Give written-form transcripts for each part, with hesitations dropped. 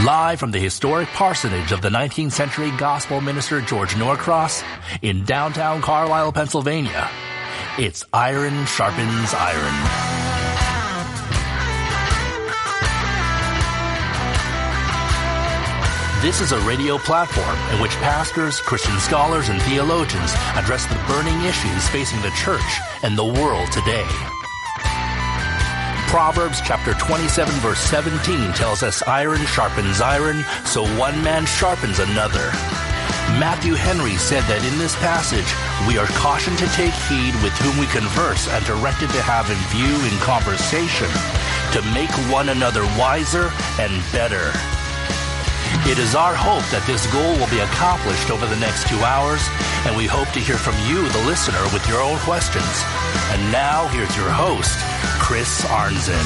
Live from the historic parsonage of the 19th century gospel minister George Norcross in downtown Carlisle, Pennsylvania, it's Iron Sharpens Iron. This is a radio platform in which pastors, Christian scholars, and theologians address the burning issues facing the church and the world today. Proverbs chapter 27 verse 17 tells us iron sharpens iron, so one man sharpens another. Matthew Henry said that in this passage, we are cautioned to take heed with whom we converse and directed to have in view in conversation to make one another wiser and better. It is our hope that this goal will be accomplished over the next 2 hours, and we hope to hear from you, the listener, with your own questions. And now, here's your host, Chris Arnzen.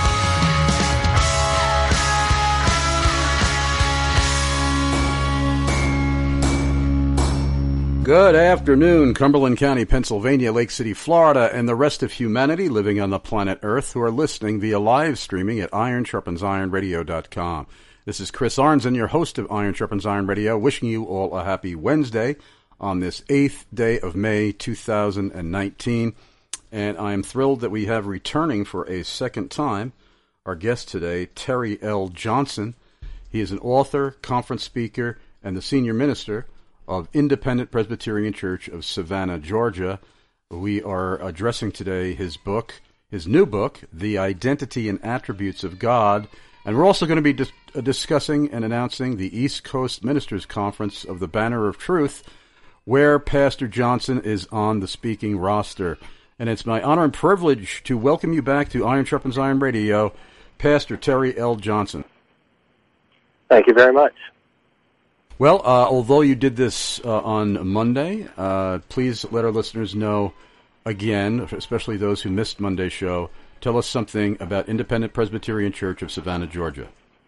Good afternoon, Cumberland County, Pennsylvania, Lake City, Florida, and the rest of humanity living on the planet Earth who are listening via live streaming at IronSharpensIronRadio.com. This is Chris Arnzen, your host of Iron Sharpens Iron Radio, wishing you all a happy Wednesday on this 8th day of May 2019. And I am thrilled that we have returning for a second time our guest today, Terry L. Johnson. He is an author, conference speaker, and the senior minister of Independent Presbyterian Church of Savannah, Georgia. We are addressing today his new book, The Identity and Attributes of God. And we're also going to be discussing and announcing the East Coast Ministers Conference of the Banner of Truth, where Pastor Johnson is on the speaking roster. And it's my honor and privilege to welcome you back to Iron Sharpens Iron Radio, Pastor Terry L. Johnson. Thank you very much. Well, although you did this on Monday, please let our listeners know again, especially those who missed Monday's show, tell us something about Independent Presbyterian Church of Savannah, Georgia.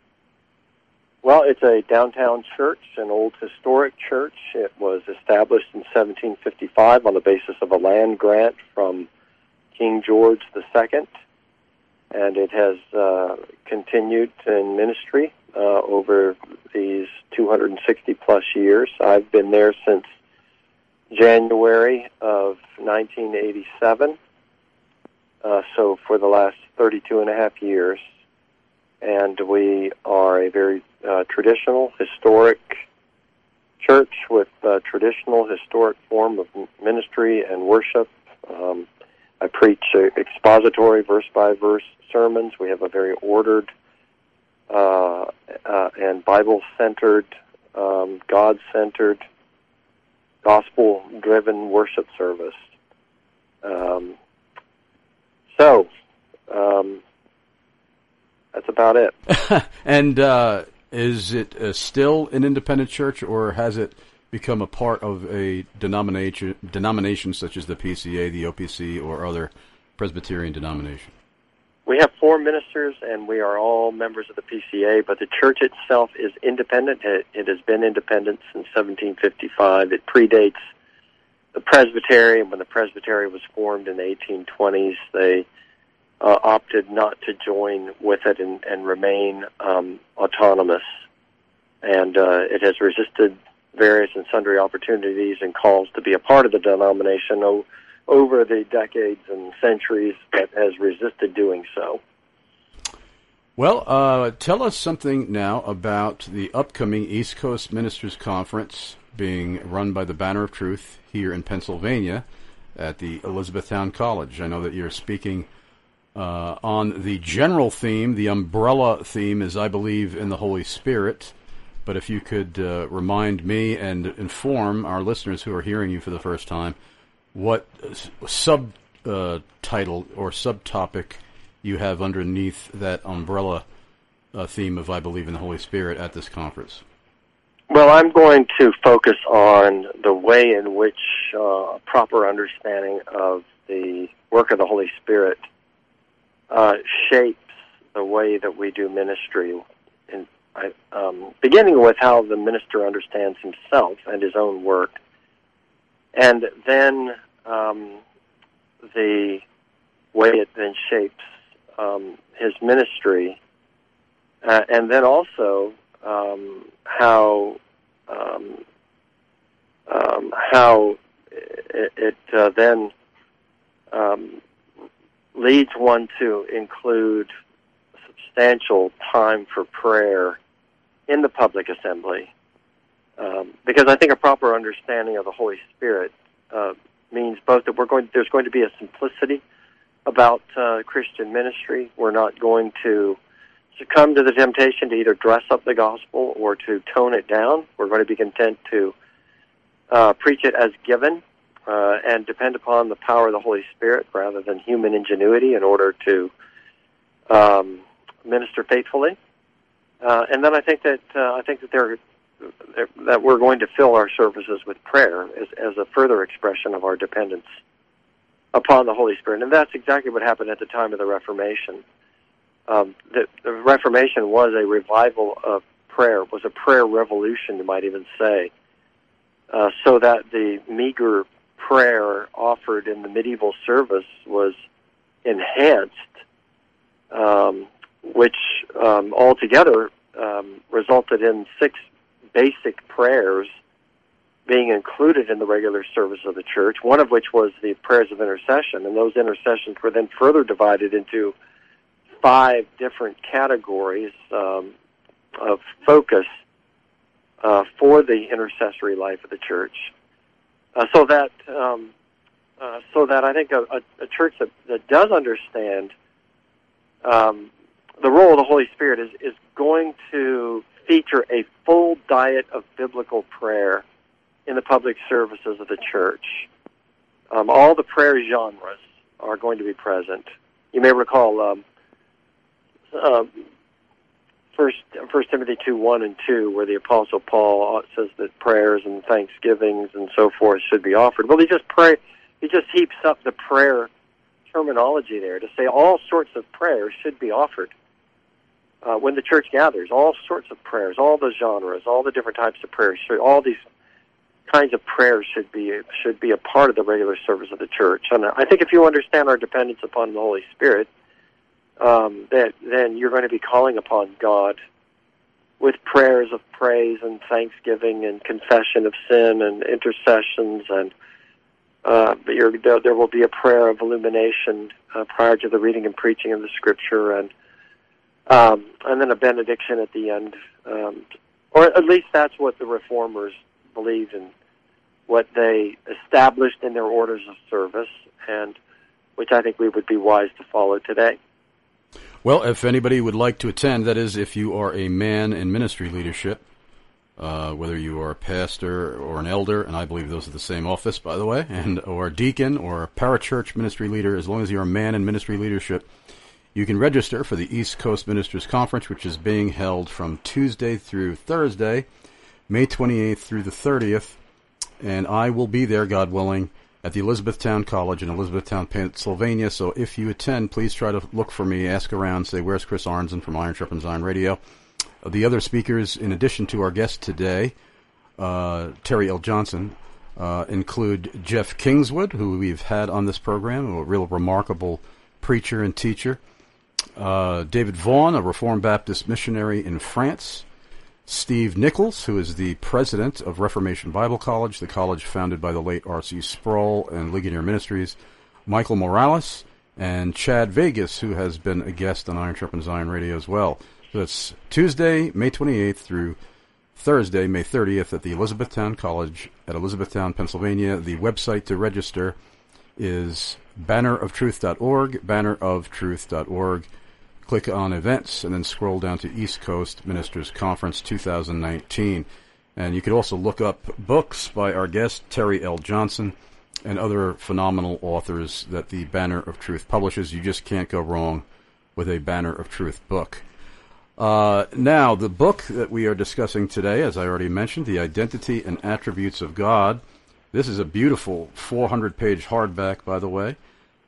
Well, it's a downtown church, an old historic church. It was established in 1755 on the basis of a land grant from King George II, and it has continued in ministry over these 260-plus years. I've been there since January of 1987. So for the last 32 and a half years, and we are a very traditional, historic church with a traditional, historic form of ministry and worship. I preach expository, verse-by-verse sermons. We have a very ordered and Bible-centered, God-centered, gospel-driven worship service. So, that's about it. And is it still an independent church, or has it become a part of a denomination such as the PCA, the OPC, or other Presbyterian denomination? We have 4 ministers, and we are all members of the PCA, but the church itself is independent. It has been independent since 1755. It predates the Presbytery, and when the Presbytery was formed in the 1820s, they opted not to join with it and remain autonomous. And it has resisted various and sundry opportunities and calls to be a part of the denomination over the decades and centuries, but has resisted doing so. Well, tell us something now about the upcoming East Coast Ministers Conference being run by the Banner of Truth here in Pennsylvania at the Elizabethtown College. I know that you're speaking on the general theme. The umbrella theme is, I believe, in the Holy Spirit. But if you could remind me and inform our listeners who are hearing you for the first time what subtitle or subtopic you have underneath that umbrella theme of I believe in the Holy Spirit at this conference. Well, I'm going to focus on the way in which proper understanding of the work of the Holy Spirit shapes the way that we do ministry, and beginning with how the minister understands himself and his own work, and then the way it then shapes his ministry, and then also how it then leads one to include substantial time for prayer in the public assembly, because I think a proper understanding of the Holy Spirit means both that there's going to be a simplicity about Christian ministry. We're not going to succumb to the temptation to either dress up the gospel or to tone it down. We're going to be content to preach it as given and depend upon the power of the Holy Spirit rather than human ingenuity in order to minister faithfully. And then I think that that we're going to fill our services with prayer as a further expression of our dependence upon the Holy Spirit. And that's exactly what happened at the time of the Reformation. The Reformation was a revival of prayer, was a prayer revolution, you might even say, so that the meager prayer offered in the medieval service was enhanced, which altogether resulted in 6 basic prayers being included in the regular service of the church, one of which was the prayers of intercession, and those intercessions were then further divided into 5 different categories of focus for the intercessory life of the church. So that I think a church that does understand the role of the Holy Spirit is going to feature a full diet of biblical prayer in the public services of the church. All the prayer genres are going to be present. You may recall 1 Timothy 2:1 and 2, where the Apostle Paul says that prayers and thanksgivings and so forth should be offered. Well, he just heaps up the prayer terminology there to say all sorts of prayers should be offered when the church gathers. All sorts of prayers, all the genres, all the different types of prayers, all these kinds of prayers should be a part of the regular service of the church. And I think if you understand our dependence upon the Holy Spirit, then you're going to be calling upon God with prayers of praise and thanksgiving and confession of sin and intercessions, and there will be a prayer of illumination prior to the reading and preaching of the Scripture, and then a benediction at the end, or at least that's what the Reformers believed and what they established in their orders of service, and which I think we would be wise to follow today. Well, if anybody would like to attend, that is, if you are a man in ministry leadership, whether you are a pastor or an elder, and I believe those are the same office, by the way, or a deacon or a parachurch ministry leader, as long as you're a man in ministry leadership, you can register for the East Coast Ministers Conference, which is being held from Tuesday through Thursday, May 28th through the 30th, and I will be there, God willing, at the Elizabethtown College in Elizabethtown, Pennsylvania. So if you attend, please try to look for me, ask around, say, where's Chris Arnzen from Iron Sharpens Iron Radio? The other speakers, in addition to our guest today, Terry L. Johnson, include Jeff Kingswood, who we've had on this program, a real remarkable preacher and teacher, David Vaughn, a Reformed Baptist missionary in France, Steve Nichols, who is the president of Reformation Bible College, the college founded by the late R.C. Sproul and Ligonier Ministries, Michael Morales, and Chad Vegas, who has been a guest on Iron Sharpens Iron Radio as well. So it's Tuesday, May 28th through Thursday, May 30th at the Elizabethtown College at Elizabethtown, Pennsylvania. The website to register is banneroftruth.org, banneroftruth.org. Click on events and then scroll down to East Coast Ministers Conference 2019. And you could also look up books by our guest, Terry L. Johnson, and other phenomenal authors that the Banner of Truth publishes. You just can't go wrong with a Banner of Truth book. Now, the book that we are discussing today, as I already mentioned, The Identity and Attributes of God. This is a beautiful 400-page hardback, by the way.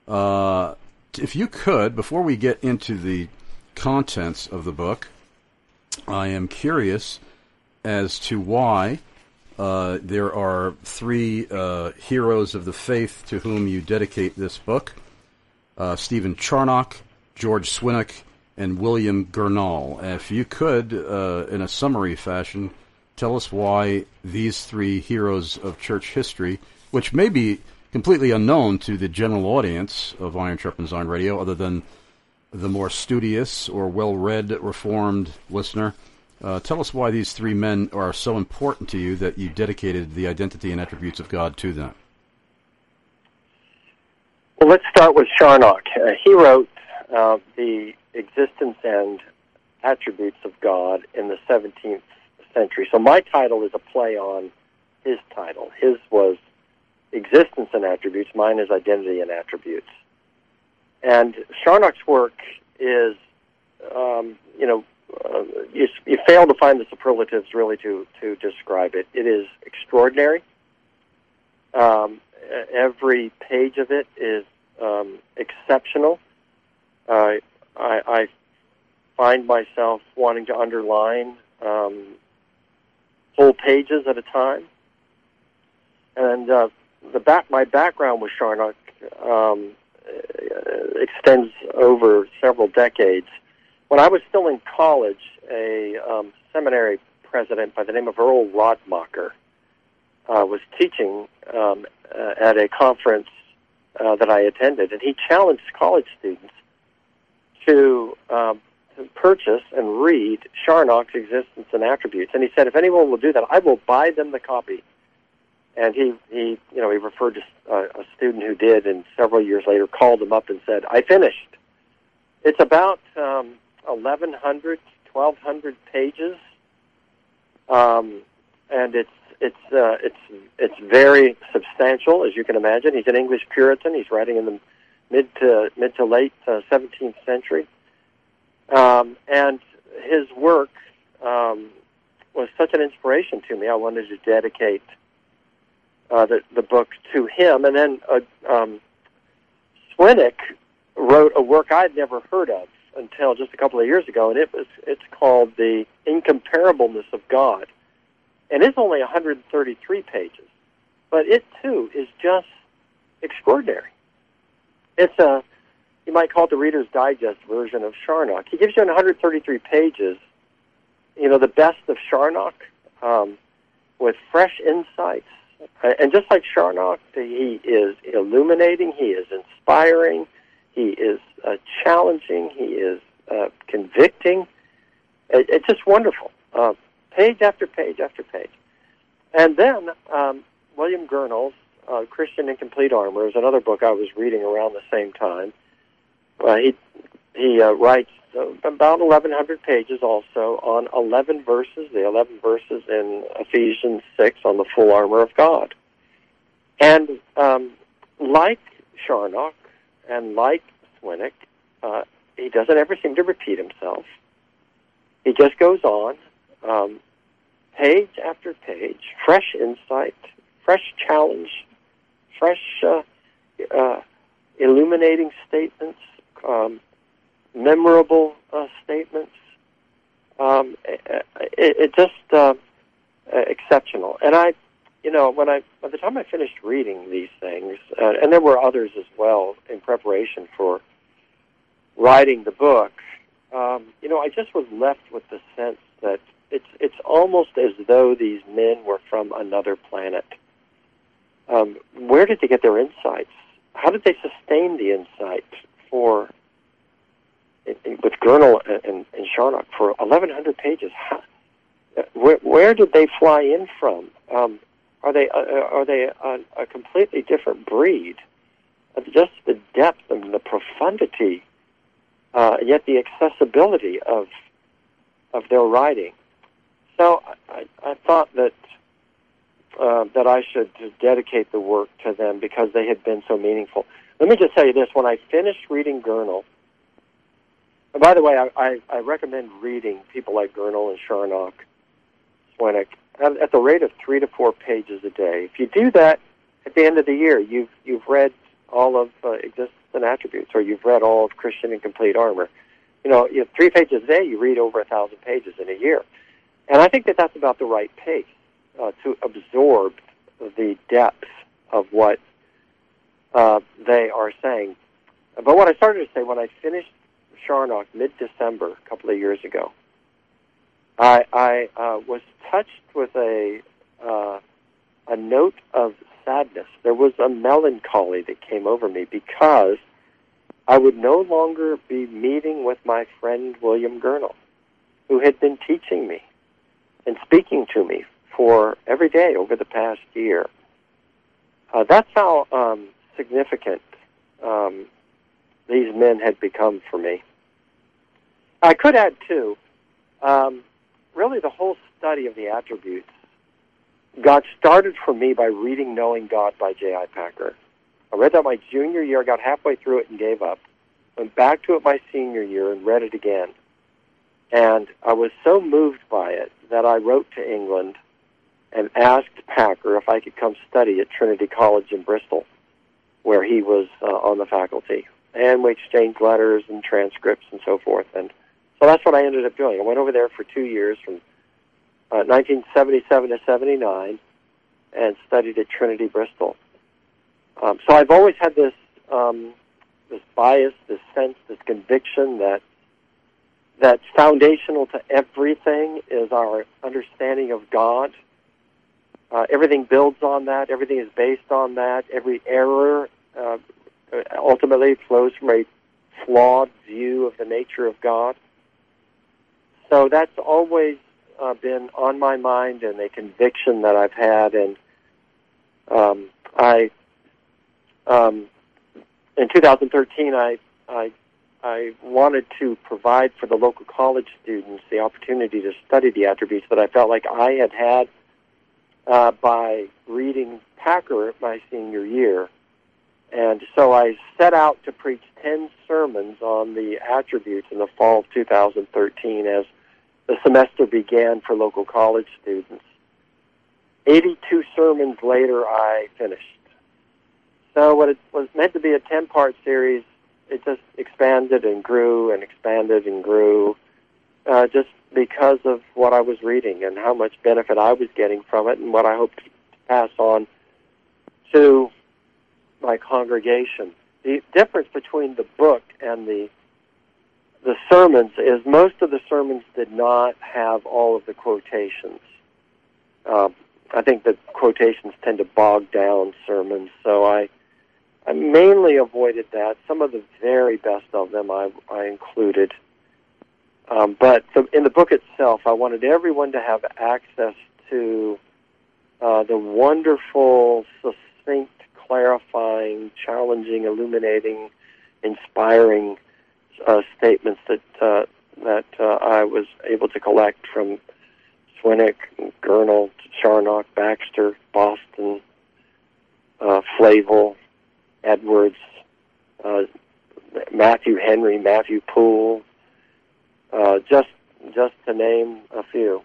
If you could, before we get into the contents of the book, I am curious as to why there are 3 heroes of the faith to whom you dedicate this book, Stephen Charnock, George Swinnock, and William Gurnall. If you could, in a summary fashion, tell us why these three heroes of church history, which may be completely unknown to the general audience of Iron Sharpens Iron Radio, other than the more studious or well-read Reformed listener, tell us why these three men are so important to you that you dedicated the identity and attributes of God to them. Well, let's start with Charnock. He wrote the existence and attributes of God in the 17th century. So my title is a play on his title. His was existence and attributes. Mine is identity and attributes. And Charnock's work is, you fail to find the superlatives really to describe it. It is extraordinary. Every page of it is exceptional. I find myself wanting to underline whole pages at a time. And my background with Charnock extends over several decades. When I was still in college, a seminary president by the name of Earl Rodmacher was teaching at a conference that I attended, and he challenged college students to purchase and read Charnock's Existence and Attributes. And he said, if anyone will do that, I will buy them the copy. And he referred to a student who did, and several years later called him up and said, I finished. It's about 1,100, 1,200 pages, and it's very substantial, as you can imagine. He's an English Puritan. He's writing in the mid to late 17th century, and his work was such an inspiration to me. I wanted to dedicate the book to him. And then Swinnock wrote a work I'd never heard of until just a couple of years ago, and it's called The Incomparableness of God. And it's only 133 pages, but it too is just extraordinary. It's you might call it the Reader's Digest version of Charnock. He gives you in 133 pages, the best of Charnock, with fresh insights. And just like Charnock, he is illuminating, he is inspiring, he is challenging, he is convicting. It's just wonderful. Page after page after page. And then William Gurnall's Christian in Complete Armor is another book I was reading around the same time. He writes about 1,100 pages also on 11 verses, the 11 verses in Ephesians 6 on the full armor of God. And like Charnock and like Swinnock, he doesn't ever seem to repeat himself. He just goes on, page after page, fresh insight, fresh challenge, fresh illuminating statements, memorable statements. It just exceptional. And by the time I finished reading these things, and there were others as well in preparation for writing the book, I just was left with the sense that it's almost as though these men were from another planet. Where did they get their insights? How did they sustain the insight with Gurnall and Charnock for 1,100 pages? Where did they fly in from? Are they a completely different breed? Just the depth and the profundity, yet the accessibility of their writing. So I thought that I should dedicate the work to them because they had been so meaningful. Let me just tell you this: when I finished reading Gurnall, and by the way, I recommend reading people like Gurnall and Charnock, Swinnock, at the rate of 3 to 4 pages a day. If you do that, at the end of the year, you've read all of Existence and Attributes, or you've read all of Christian in Complete Armor. You have 3 pages a day, you read over 1,000 pages in a year. And I think that that's about the right pace to absorb the depth of what they are saying. But what I started to say, when I finished Charnock mid-December, a couple of years ago, I was touched with a note of sadness. There was a melancholy that came over me because I would no longer be meeting with my friend William Gurnall, who had been teaching me and speaking to me for every day over the past year. That's how significant these men had become for me. I could add, too, really the whole study of the attributes got started for me by reading Knowing God by J.I. Packer. I read that my junior year, got halfway through it and gave up, went back to it my senior year and read it again. And I was so moved by it that I wrote to England and asked Packer if I could come study at Trinity College in Bristol, where he was on the faculty. And we exchanged letters and transcripts and so forth. And so that's what I ended up doing. I went over there for 2 years from 1977 to 79 and studied at Trinity Bristol. So I've always had this bias, this sense, this conviction that foundational to everything is our understanding of God. Everything builds on that. Everything is based on that. Every error ultimately flows from a flawed view of the nature of God. So that's always been on my mind and a conviction that I've had. And in 2013, I wanted to provide for the local college students the opportunity to study the attributes that I felt like I had had by reading Packer my senior year. And so I set out to preach 10 sermons on the attributes in the fall of 2013 as the semester began for local college students. 82 sermons later, I finished. So what it was meant to be a 10-part series, it just expanded and grew and expanded and grew just because of what I was reading and how much benefit I was getting from it and what I hoped to pass on to my congregation. The difference between the book and the sermons is most of the sermons did not have all of the quotations. I think that quotations tend to bog down sermons, so I mainly avoided that. Some of the very best of them I included. But in the book itself, I wanted everyone to have access to the wonderful, succinct, clarifying, challenging, illuminating, inspiring statements that I was able to collect from Swinnock, Gurnall, Charnock, Baxter, Boston, Flavel, Edwards, Matthew Henry, Matthew Poole, just to name a few.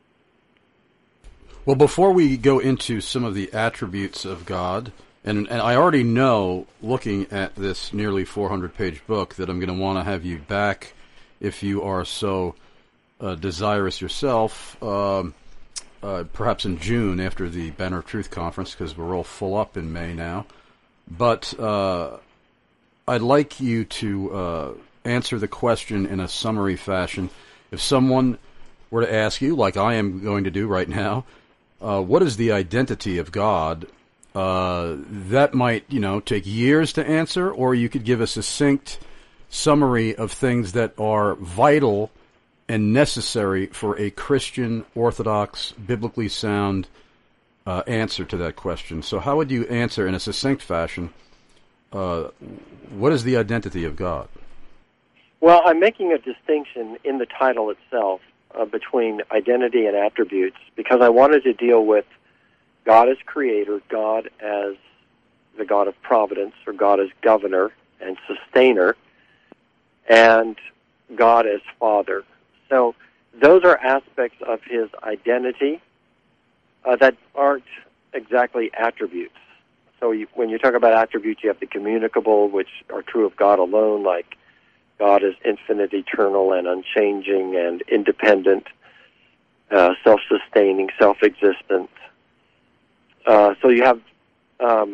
Well, before we go into some of the attributes of God, and I already know, looking at this nearly 400-page book, that I'm going to want to have you back if you are so desirous yourself, perhaps in June after the Banner of Truth Conference, because we're all full up in May now. But I'd like you to answer the question in a summary fashion. If someone were to ask you, like I am going to do right now, what is the identity of God? That might, take years to answer, or you could give a succinct summary of things that are vital and necessary for a Christian, Orthodox, biblically sound answer to that question. So how would you answer in a succinct fashion, what is the identity of God? Well, I'm making a distinction in the title itself between identity and attributes because I wanted to deal with God as creator, God as the God of providence, or God as governor and sustainer, and God as Father. So those are aspects of his identity that aren't exactly attributes. So when you talk about attributes, you have the communicable, which are true of God alone, like God is infinite, eternal, and unchanging, and independent, self-sustaining, self-existent. So you have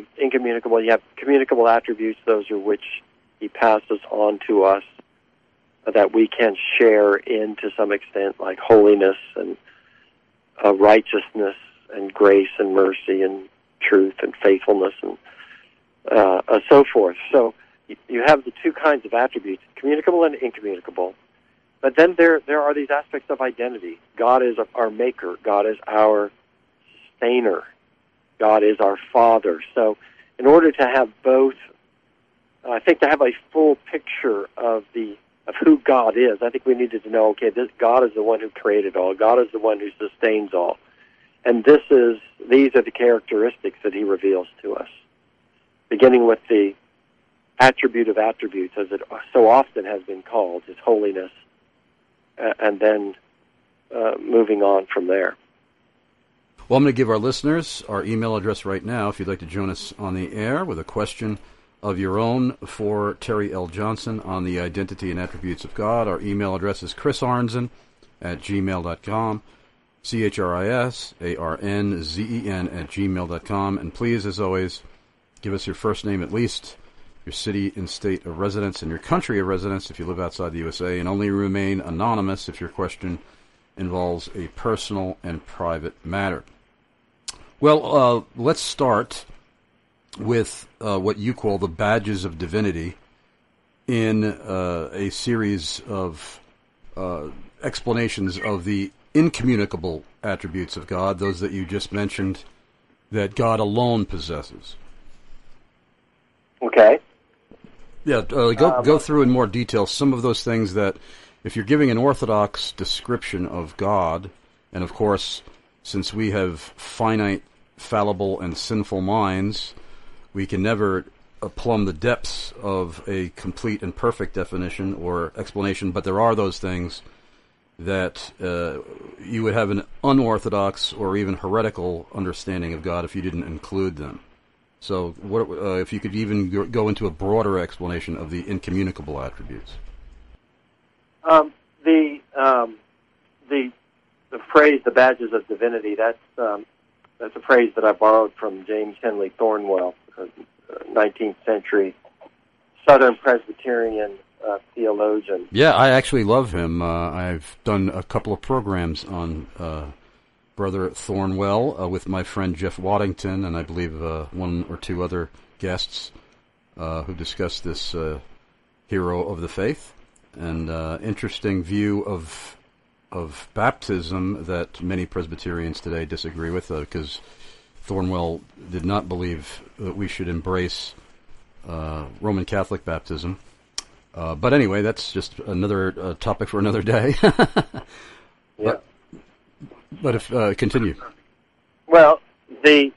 incommunicable, you have communicable attributes, those are which he passes on to us. that we can share in to some extent, like holiness and righteousness and grace and mercy and truth and faithfulness and so forth. So you have the two kinds of attributes, communicable and incommunicable. But then there are these aspects of identity. God is our maker. God is our sustainer. God is our Father. So in order to have both, I think to have a full picture of who God is, I think we needed to know, okay, this God is the one who created all. God is the one who sustains all. And these are the characteristics that he reveals to us, beginning with the attribute of attributes, as it so often has been called, his holiness, and then moving on from there. Well, I'm going to give our listeners our email address right now if you'd like to join us on the air with a question of your own for Terry L. Johnson on the identity and attributes of God. Our email address is chrisarnzen@gmail.com, CHRISARNZEN@gmail.com. And please, as always, give us your first name at least, your city and state of residence, and your country of residence if you live outside the USA, and only remain anonymous if your question involves a personal and private matter. Well, let's start with what you call the badges of divinity in a series of explanations of the incommunicable attributes of God, those that you just mentioned, that God alone possesses. Okay. Yeah, go through in more detail some of those things that, if you're giving an orthodox description of God, and of course, since we have finite, fallible, and sinful minds, we can never plumb the depths of a complete and perfect definition or explanation, but there are those things that you would have an unorthodox or even heretical understanding of God if you didn't include them. So if you could even go into a broader explanation of the incommunicable attributes. The phrase, the badges of divinity, that's a phrase that I borrowed from James Henley Thornwell, 19th century Southern Presbyterian theologian. Yeah, I actually love him. I've done a couple of programs on Brother Thornwell with my friend Jeff Waddington, and I believe one or two other guests who discussed this hero of the faith. And interesting view of baptism that many Presbyterians today disagree with, because Thornwell did not believe that we should embrace Roman Catholic baptism. But anyway, that's just another topic for another day. Yeah. But if continue. Well, the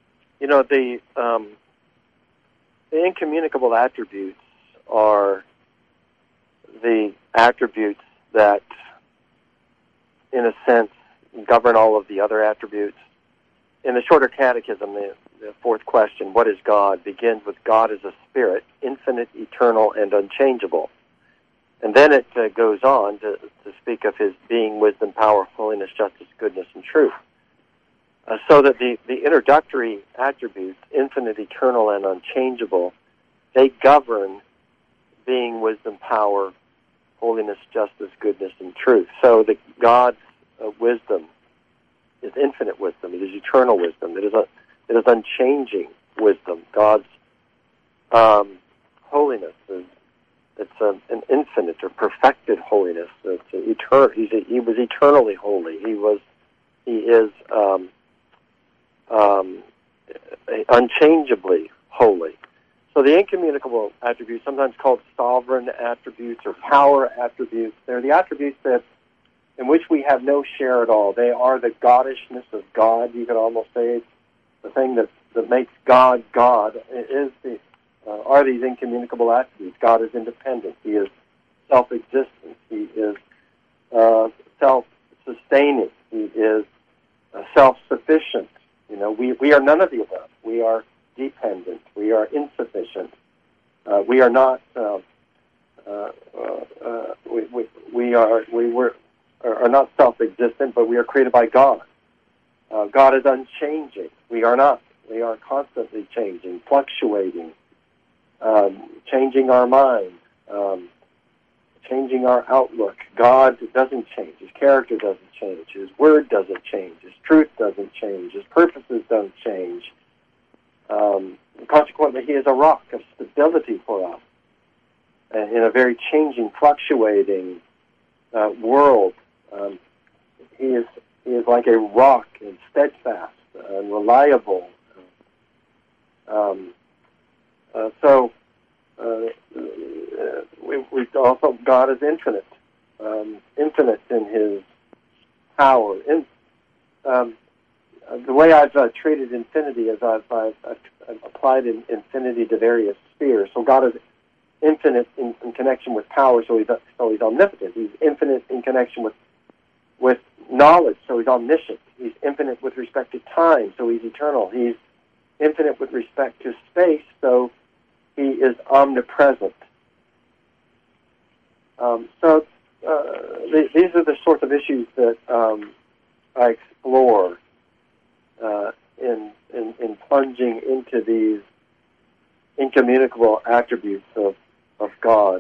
incommunicable attributes are the attributes that, in a sense, govern all of the other attributes. In the Shorter Catechism, the fourth question, what is God, begins with God is a spirit, infinite, eternal, and unchangeable. And then it goes on to speak of his being, wisdom, power, holiness, justice, goodness, and truth. So that the introductory attributes, infinite, eternal, and unchangeable, they govern being, wisdom, power, holiness, justice, goodness, and truth. So that God's wisdom is infinite wisdom. It is eternal wisdom. It is unchanging wisdom. God's holiness is an infinite or perfected holiness. It's eternal. He was eternally holy. He is unchangeably holy. So the incommunicable attributes, sometimes called sovereign attributes or power attributes, they're the attributes in which we have no share at all. They are the goddishness of God. You could almost say it's the thing that makes God God. Are these incommunicable attributes. God is independent. He is self-existent. He is self-sustaining. He is self-sufficient. We are none of the above. We are dependent. We are insufficient. We are not. We are not self-existent, but we are created by God. God is unchanging. We are not. We are constantly changing, fluctuating, changing our mind, changing our outlook. God doesn't change. His character doesn't change. His word doesn't change. His truth doesn't change. His purposes don't change. Consequently, he is a rock of stability for us in a very changing, fluctuating world. He is like a rock and steadfast and reliable. We also, God is infinite, infinite in His power. The way I've treated infinity is I've applied infinity to various spheres. So God is infinite in connection with power, so he's omnipotent. He's infinite in connection with knowledge, so he's omniscient. He's infinite with respect to time, so he's eternal. He's infinite with respect to space, so he is omnipresent. These are the sorts of issues that I explore in plunging into these incommunicable attributes of God.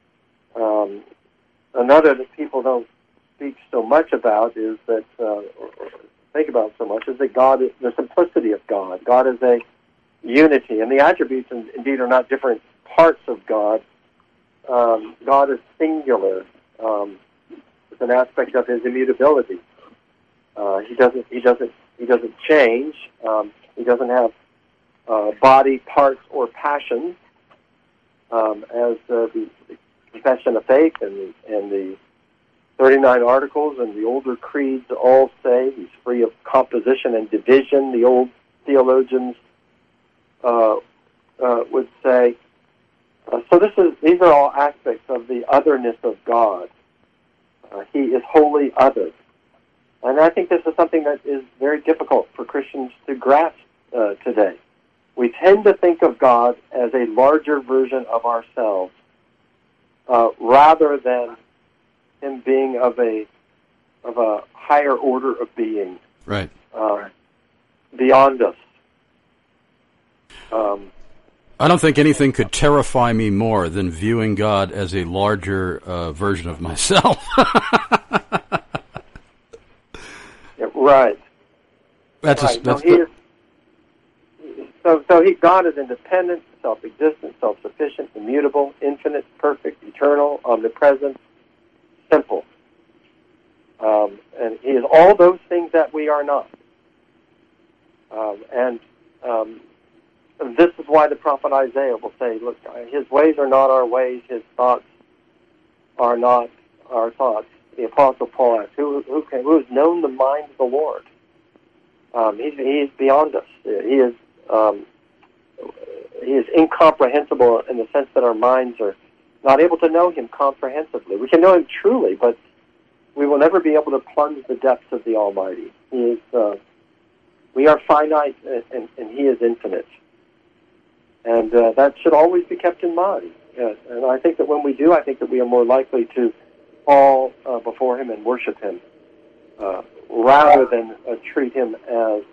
Another that people don't speak so much about is that, or think about so much, is that God, the simplicity of God. God is a unity, and the attributes indeed are not different parts of God. God is singular. It's an aspect of His immutability. He doesn't change. He doesn't have body parts or passions, as the Confession of Faith and the 39 Articles and the older creeds all say. He's free of composition and division, the old theologians would say. So these are all aspects of the otherness of God. He is wholly other. And I think this is something that is very difficult for Christians to grasp today. We tend to think of God as a larger version of ourselves, rather than Him being of a higher order of being, right, beyond us. I don't think anything could terrify me more than viewing God as a larger version of myself. Right. That's right. God is independent, self-existent, self-sufficient, immutable, infinite, perfect, eternal, omnipresent, simple. And He is all those things that we are not. This is why the prophet Isaiah will say, look, His ways are not our ways, His thoughts are not our thoughts. The Apostle Paul asks, who has known the mind of the Lord? He is beyond us. He is incomprehensible in the sense that our minds are not able to know Him comprehensively. We can know Him truly, but we will never be able to plunge the depths of the Almighty. We are finite, and He is infinite. And that should always be kept in mind. And I think that when we do, I think that we are more likely to fall before Him and worship Him, rather than treat Him as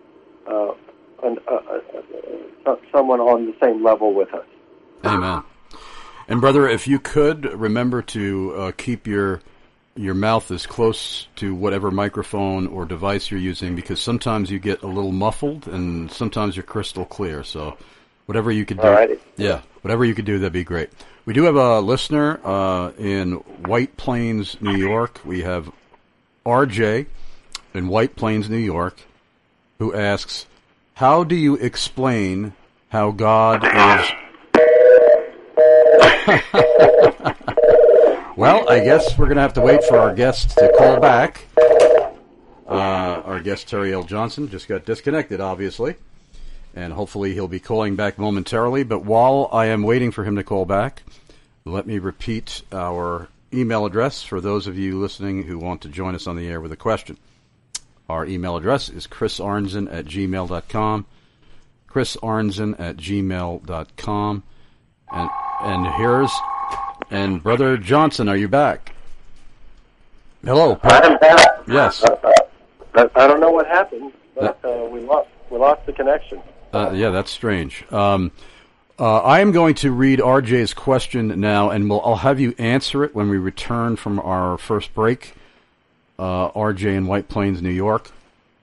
someone on the same level with us. Amen. And brother, if you could, remember to keep your mouth as close to whatever microphone or device you're using, because sometimes you get a little muffled and sometimes you're crystal clear. So whatever you could do. Alrighty. Yeah, whatever you could do, that'd be great. We do have a listener in White Plains, New York. We have RJ in White Plains, New York, who asks, how do you explain how God is... Well, I guess we're going to have to wait for our guest to call back. Our guest, Terry L. Johnson, just got disconnected, obviously. And hopefully he'll be calling back momentarily. But while I am waiting for him to call back, let me repeat our email address for those of you listening who want to join us on the air with a question. Our email address is chrisarnzen@gmail.com. chrisarnzen@gmail.com. And Brother Johnson, are you back? Hello. I'm back. Yes. I don't know what happened, but we lost the connection. Yeah, that's strange. I am going to read RJ's question now, and I'll have you answer it when we return from our first break. RJ in White Plains, New York.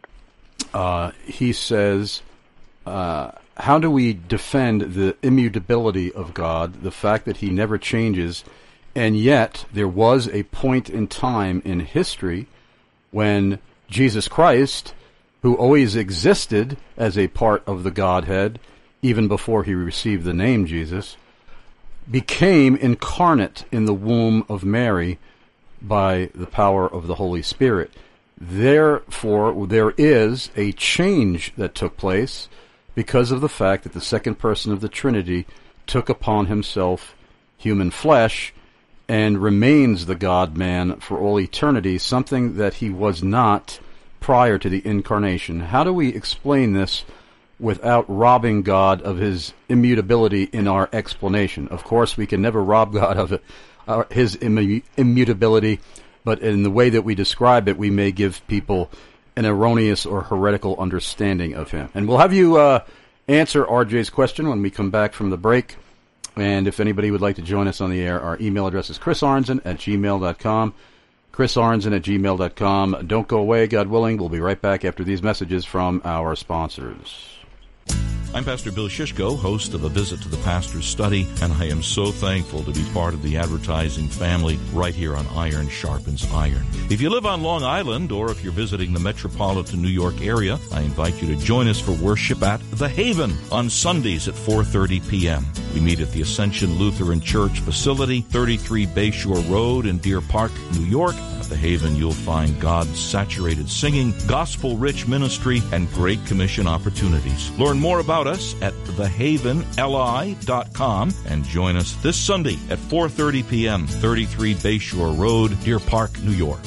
He says, how do we defend the immutability of God, the fact that he never changes, and yet there was a point in time in history when Jesus Christ, who always existed as a part of the Godhead, even before he received the name Jesus, became incarnate in the womb of Mary by the power of the Holy Spirit. Therefore, there is a change that took place because of the fact that the second person of the Trinity took upon himself human flesh and remains the God-man for all eternity, something that he was not prior to the incarnation. How do we explain this without robbing God of his immutability in our explanation? Of course, we can never rob God of his immutability, but in the way that we describe it, we may give people an erroneous or heretical understanding of him. And we'll have you answer RJ's question when we come back from the break. And if anybody would like to join us on the air, our email address is chrisarnzen@gmail.com. chrisarnzen@gmail.com. Don't go away, God willing. We'll be right back after these messages from our sponsors. I'm Pastor Bill Shishko, host of A Visit to the Pastor's Study, and I am so thankful to be part of the advertising family right here on Iron Sharpens Iron. If you live on Long Island or if you're visiting the metropolitan New York area, I invite you to join us for worship at The Haven on Sundays at 4:30 p.m. We meet at the Ascension Lutheran Church facility, 33 Bayshore Road in Deer Park, New York. At The Haven, you'll find God-saturated singing, gospel-rich ministry, and Great Commission opportunities. Learn more about us at thehavenli.com and join us this Sunday at 4:30 p.m., 33 Bayshore Road, Deer Park, New York.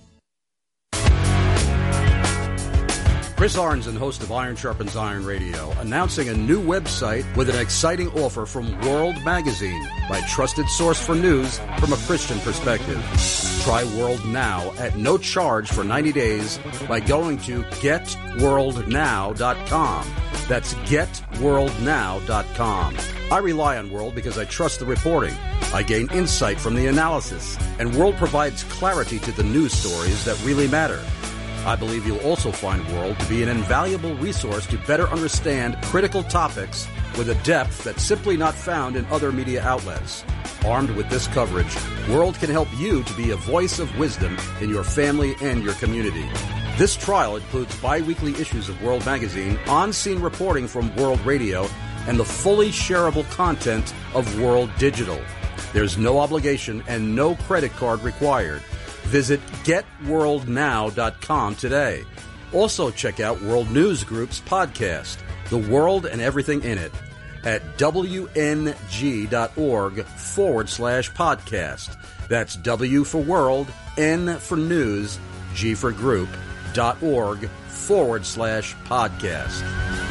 Chris Arnzen, host of Iron Sharpens Iron Radio, announcing a new website with an exciting offer from World Magazine, my trusted source for news from a Christian perspective. Try World Now at no charge for 90 days by going to getworldnow.com. That's getworldnow.com. I rely on World because I trust the reporting. I gain insight from the analysis, and World provides clarity to the news stories that really matter. I believe you'll also find World to be an invaluable resource to better understand critical topics with a depth that's simply not found in other media outlets. Armed with this coverage, World can help you to be a voice of wisdom in your family and your community. This trial includes bi-weekly issues of World Magazine, on-scene reporting from World Radio, and the fully shareable content of World Digital. There's no obligation and no credit card required. Visit getworldnow.com today. Also check out World News Group's podcast, The World and Everything in It, at wng.org/podcast. That's W for World, N for News, G for Group, .org/podcast.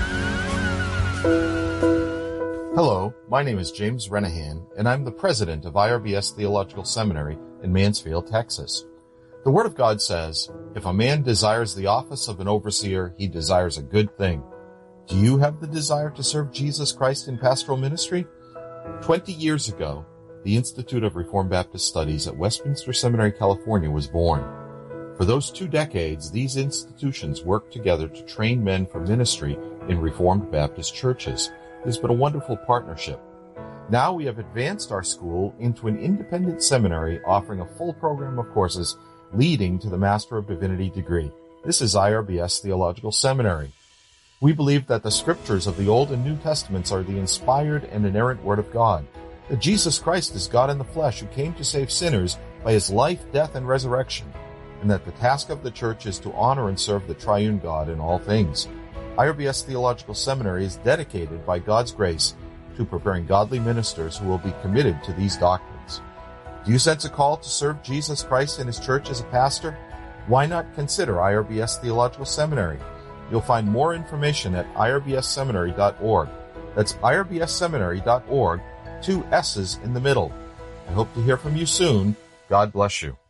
Hello, my name is James Renahan, and I'm the president of IRBS Theological Seminary in Mansfield, Texas. The Word of God says, if a man desires the office of an overseer, he desires a good thing. Do you have the desire to serve Jesus Christ in pastoral ministry? 20 years ago, the Institute of Reformed Baptist Studies at Westminster Seminary, California was born. For those 2 decades, these institutions worked together to train men for ministry in Reformed Baptist churches. It has been a wonderful partnership. Now we have advanced our school into an independent seminary offering a full program of courses leading to the Master of Divinity degree. This is IRBS Theological Seminary. We believe that the scriptures of the Old and New Testaments are the inspired and inerrant Word of God, that Jesus Christ is God in the flesh who came to save sinners by his life, death, and resurrection, and that the task of the church is to honor and serve the triune God in all things. IRBS Theological Seminary is dedicated by God's grace to preparing godly ministers who will be committed to these doctrines. Do you sense a call to serve Jesus Christ in his church as a pastor? Why not consider IRBS Theological Seminary? You'll find more information at irbsseminary.org. That's irbsseminary.org, 2 S's in the middle. I hope to hear from you soon. God bless you.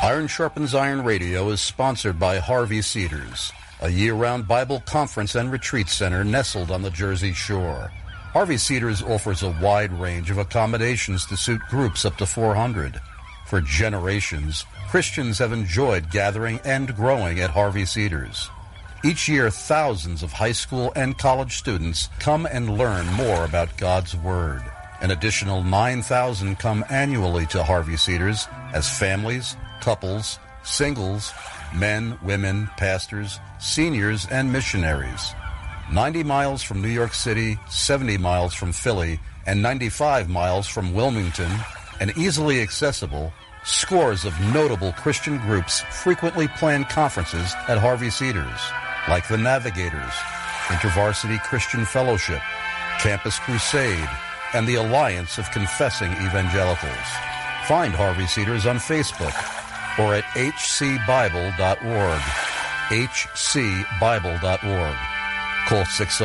Iron Sharpens Iron Radio is sponsored by Harvey Cedars, a year-round Bible conference and retreat center nestled on the Jersey Shore. Harvey Cedars offers a wide range of accommodations to suit groups up to 400. For generations, Christians have enjoyed gathering and growing at Harvey Cedars. Each year, thousands of high school and college students come and learn more about God's Word. An additional 9,000 come annually to Harvey Cedars as families, couples, singles, men, women, pastors, seniors, and missionaries. 90 miles from New York City, 70 miles from Philly, and 95 miles from Wilmington, and easily accessible, scores of notable Christian groups frequently plan conferences at Harvey Cedars, like the Navigators, InterVarsity Christian Fellowship, Campus Crusade, and the Alliance of Confessing Evangelicals. Find Harvey Cedars on Facebook or at hcbible.org. hcbible.org. Call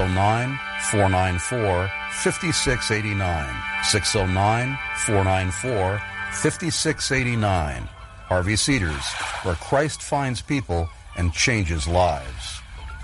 609-494-5689. 609-494-5689. Harvey Cedars, where Christ finds people and changes lives.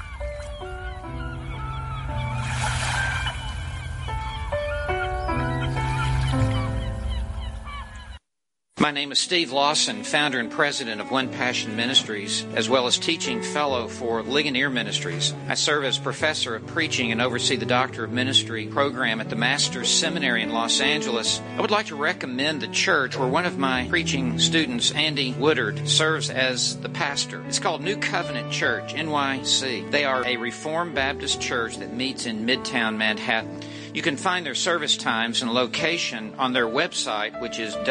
My name is Steve Lawson, founder and president of One Passion Ministries, as well as teaching fellow for Ligonier Ministries. I serve as professor of preaching and oversee the Doctor of Ministry program at the Master's Seminary in Los Angeles. I would like to recommend the church where one of my preaching students, Andy Woodard, serves as the pastor. It's called New Covenant Church, NYC. They are a Reformed Baptist church that meets in Midtown Manhattan. You can find their service times and location on their website, which is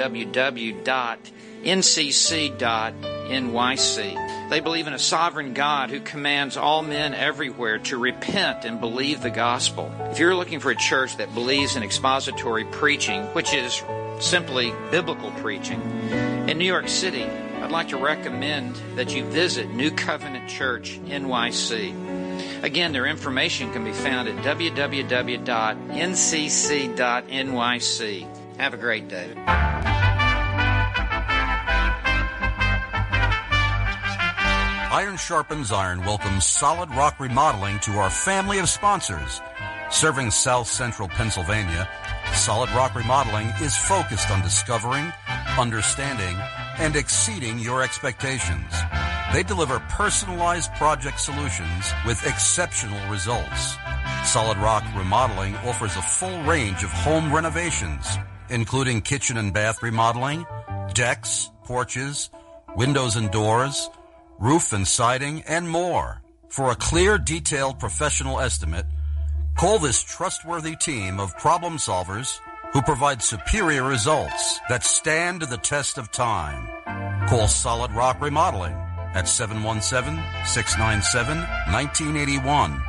www.ncc.nyc. They believe in a sovereign God who commands all men everywhere to repent and believe the gospel. If you're looking for a church that believes in expository preaching, which is simply biblical preaching, in New York City, I'd like to recommend that you visit New Covenant Church, NYC. Again, their information can be found at www.ncc.nyc. Have a great day. Iron Sharpens Iron welcomes Solid Rock Remodeling to our family of sponsors. Serving South Central Pennsylvania, Solid Rock Remodeling is focused on discovering, understanding, and exceeding your expectations. They deliver personalized project solutions with exceptional results. Solid Rock Remodeling offers a full range of home renovations, including kitchen and bath remodeling, decks, porches, windows and doors, roof and siding, and more. For a clear, detailed, professional estimate, call this trustworthy team of problem solvers who provide superior results that stand the test of time. Call Solid Rock Remodeling at 717-697-1981,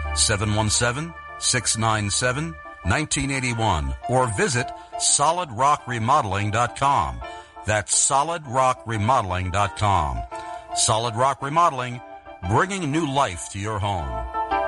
717-697-1981, or visit solidrockremodeling.com. That's solidrockremodeling.com. Solid Rock Remodeling, bringing new life to your home.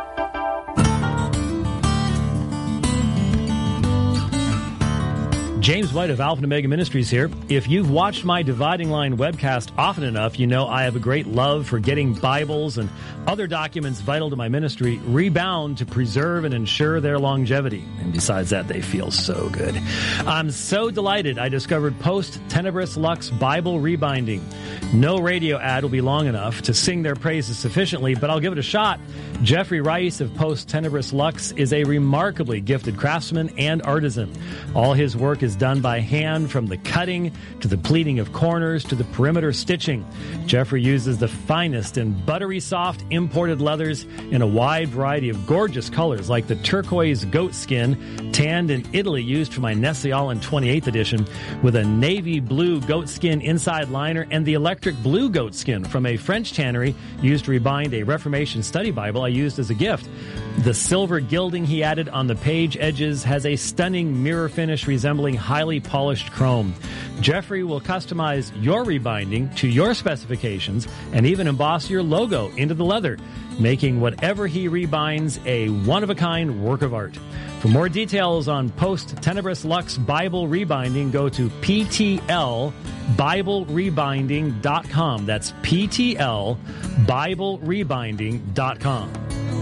James White of Alpha and Omega Ministries here. If you've watched my Dividing Line webcast often enough, you know I have a great love for getting Bibles and other documents vital to my ministry rebound to preserve and ensure their longevity. And besides that, they feel so good. I'm so delighted I discovered Post Tenebris Lux Bible Rebinding. No radio ad will be long enough to sing their praises sufficiently, but I'll give it a shot. Jeffrey Rice of Post Tenebris Lux is a remarkably gifted craftsman and artisan. All his work is done by hand, from the cutting to the pleating of corners to the perimeter stitching. Jeffrey uses the finest and buttery soft imported leathers in a wide variety of gorgeous colors, like the turquoise goat skin tanned in Italy used for my Nestle All in 28th edition, with a navy blue goat skin inside liner, and the electric blue goat skin from a French tannery used to rebind a Reformation study Bible I used as a gift. The silver gilding he added on the page edges has a stunning mirror finish resembling highly polished chrome. Jeffrey will customize your rebinding to your specifications and even emboss your logo into the leather, making whatever he rebinds a one-of-a-kind work of art. For more details on Post Tenebris Lux Bible rebinding, go to PTLBibleRebinding.com. That's PTLBibleRebinding.com.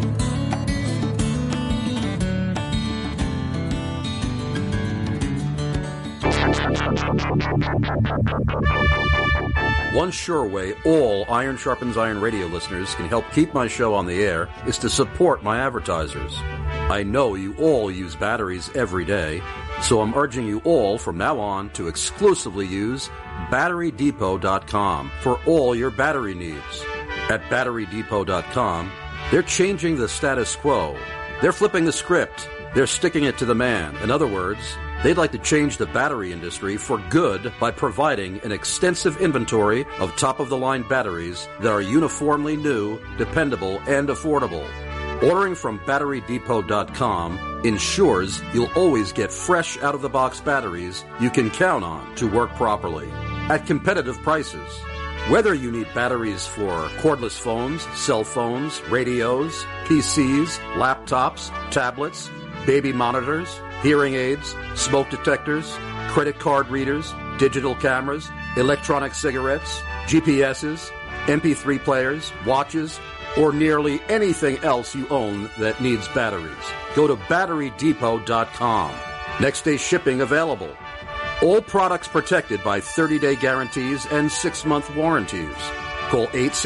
One sure way all Iron Sharpens Iron radio listeners can help keep my show on the air is to support my advertisers. I know you all use batteries every day, so I'm urging you all from now on to exclusively use BatteryDepot.com for all your battery needs. At BatteryDepot.com, they're changing the status quo. They're flipping the script. They're sticking it to the man. In other words, they'd like to change the battery industry for good by providing an extensive inventory of top-of-the-line batteries that are uniformly new, dependable, and affordable. Ordering from BatteryDepot.com ensures you'll always get fresh out-of-the-box batteries you can count on to work properly at competitive prices. Whether you need batteries for cordless phones, cell phones, radios, PCs, laptops, tablets, baby monitors, hearing aids, smoke detectors, credit card readers, digital cameras, electronic cigarettes, GPSs, MP3 players, watches, or nearly anything else you own that needs batteries, go to BatteryDepot.com. Next day shipping available. All products protected by 30-day guarantees and 6-month warranties. Call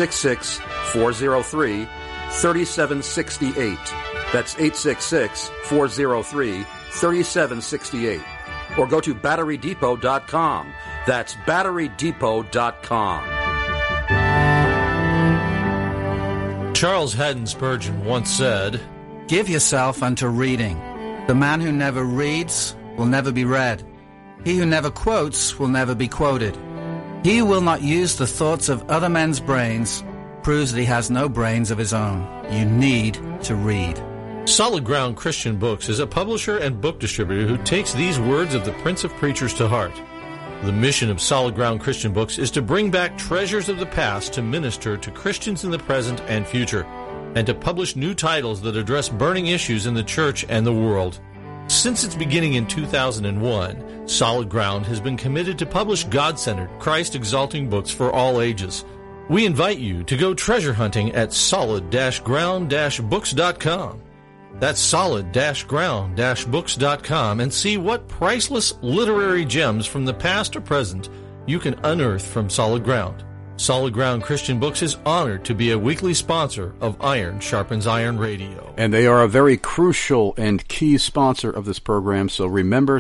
866-403-3768. That's 866-403-3768. Or go to BatteryDepot.com. That's BatteryDepot.com. Charles Haddon Spurgeon once said, "Give yourself unto reading. The man who never reads will never be read. He who never quotes will never be quoted. He who will not use the thoughts of other men's brains proves that he has no brains of his own. You need to read." Solid Ground Christian Books is a publisher and book distributor who takes these words of the Prince of Preachers to heart. The mission of Solid Ground Christian Books is to bring back treasures of the past to minister to Christians in the present and future, and to publish new titles that address burning issues in the church and the world. Since its beginning in 2001, Solid Ground has been committed to publish God-centered, Christ-exalting books for all ages. We invite you to go treasure hunting at solid-ground-books.com. That's solid-ground-books.com, and see what priceless literary gems from the past or present you can unearth from Solid Ground. Solid Ground Christian Books is honored to be a weekly sponsor of Iron Sharpens Iron Radio. And they are a very crucial and key sponsor of this program, so remember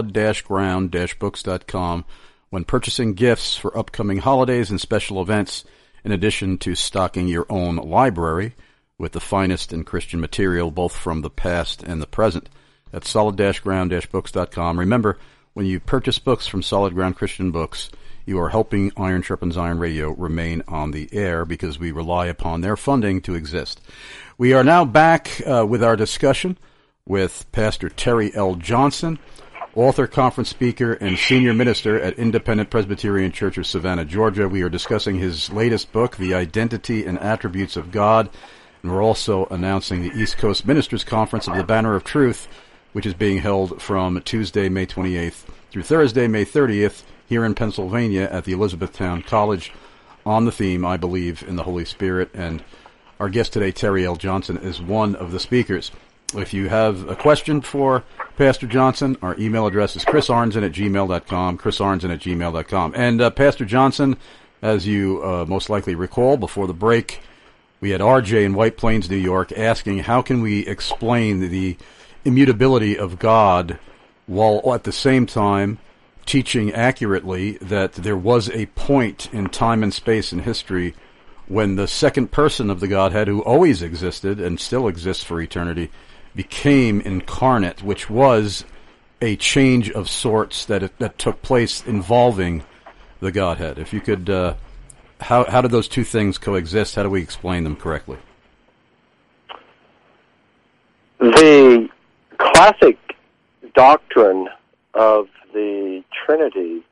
solid-ground-books.com when purchasing gifts for upcoming holidays and special events, in addition to stocking your own library with the finest in Christian material, both from the past and the present. That's solid-ground-books.com. Remember, when you purchase books from Solid Ground Christian Books, you are helping Iron Sharpens Iron Radio remain on the air because we rely upon their funding to exist. We are now back with our discussion with Pastor Terry L. Johnson, author, conference speaker, and senior minister at Independent Presbyterian Church of Savannah, Georgia. We are discussing his latest book, The Identity and Attributes of God. And we're also announcing the East Coast Ministers Conference of the Banner of Truth, which is being held from Tuesday, May 28th through Thursday, May 30th, here in Pennsylvania at the Elizabethtown College, on the theme, I Believe in the Holy Spirit. And our guest today, Terry L. Johnson, is one of the speakers. If you have a question for Pastor Johnson, our email address is chrisarnson@gmail.com, chrisarnson@gmail.com. And Pastor Johnson, as you most likely recall, before the break, we had RJ in White Plains, New York, asking how can we explain the immutability of God while at the same time teaching accurately that there was a point in time and space and history when the second person of the Godhead, who always existed and still exists for eternity, became incarnate, which was a change of sorts that took place involving the Godhead. If you could... How do those two things coexist? How do we explain them correctly? The classic doctrine of the Trinity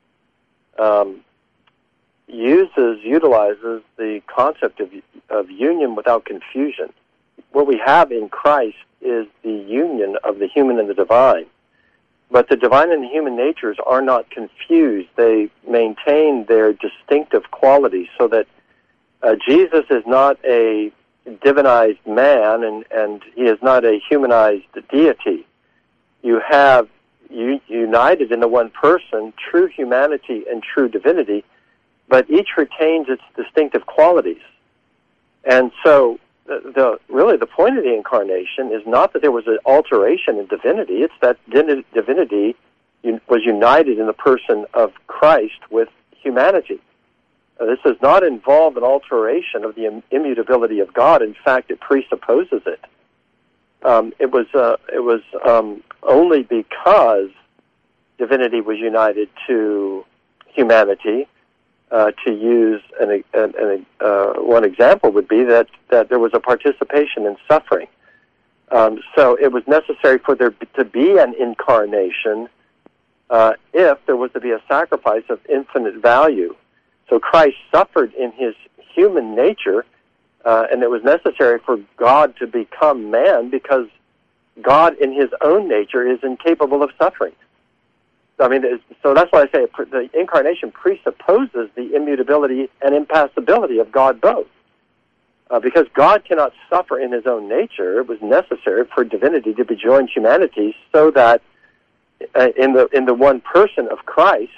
utilizes the concept of union without confusion. What we have in Christ is the union of the human and the divine. But the divine and the human natures are not confused. They maintain their distinctive qualities, so that Jesus is not a divinized man and he is not a humanized deity. You have united in the one person true humanity and true divinity, but each retains its distinctive qualities. And so really the point of the incarnation is not that there was an alteration in divinity, it's that divinity was united in the person of Christ with humanity. This does not involve an alteration of the immutability of God. In fact, it presupposes it. It was only because divinity was united to humanity. To use one example would be that there was a participation in suffering. So it was necessary for there to be an incarnation if there was to be a sacrifice of infinite value. So Christ suffered in his human nature, and it was necessary for God to become man because God in his own nature is incapable of suffering. I mean, so that's why I say the incarnation presupposes the immutability and impassibility of God both. Because God cannot suffer in his own nature, it was necessary for divinity to be joined humanity so that in the one person of Christ,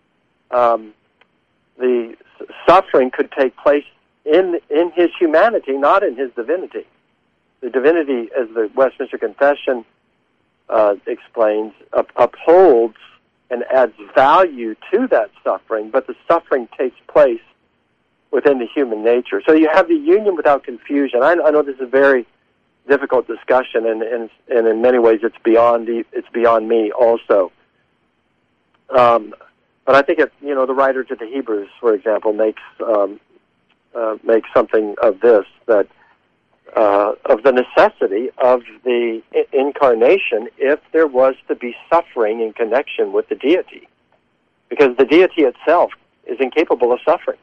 the suffering could take place in his humanity, not in his divinity. The divinity, as the Westminster Confession explains, upholds and adds value to that suffering, but the suffering takes place within the human nature. So you have the union without confusion. I know this is a very difficult discussion, and in many ways it's beyond me also. But I think the writer to the Hebrews, for example, makes something of this, that of the necessity of the incarnation if there was to be suffering in connection with the deity, because the deity itself is incapable of suffering.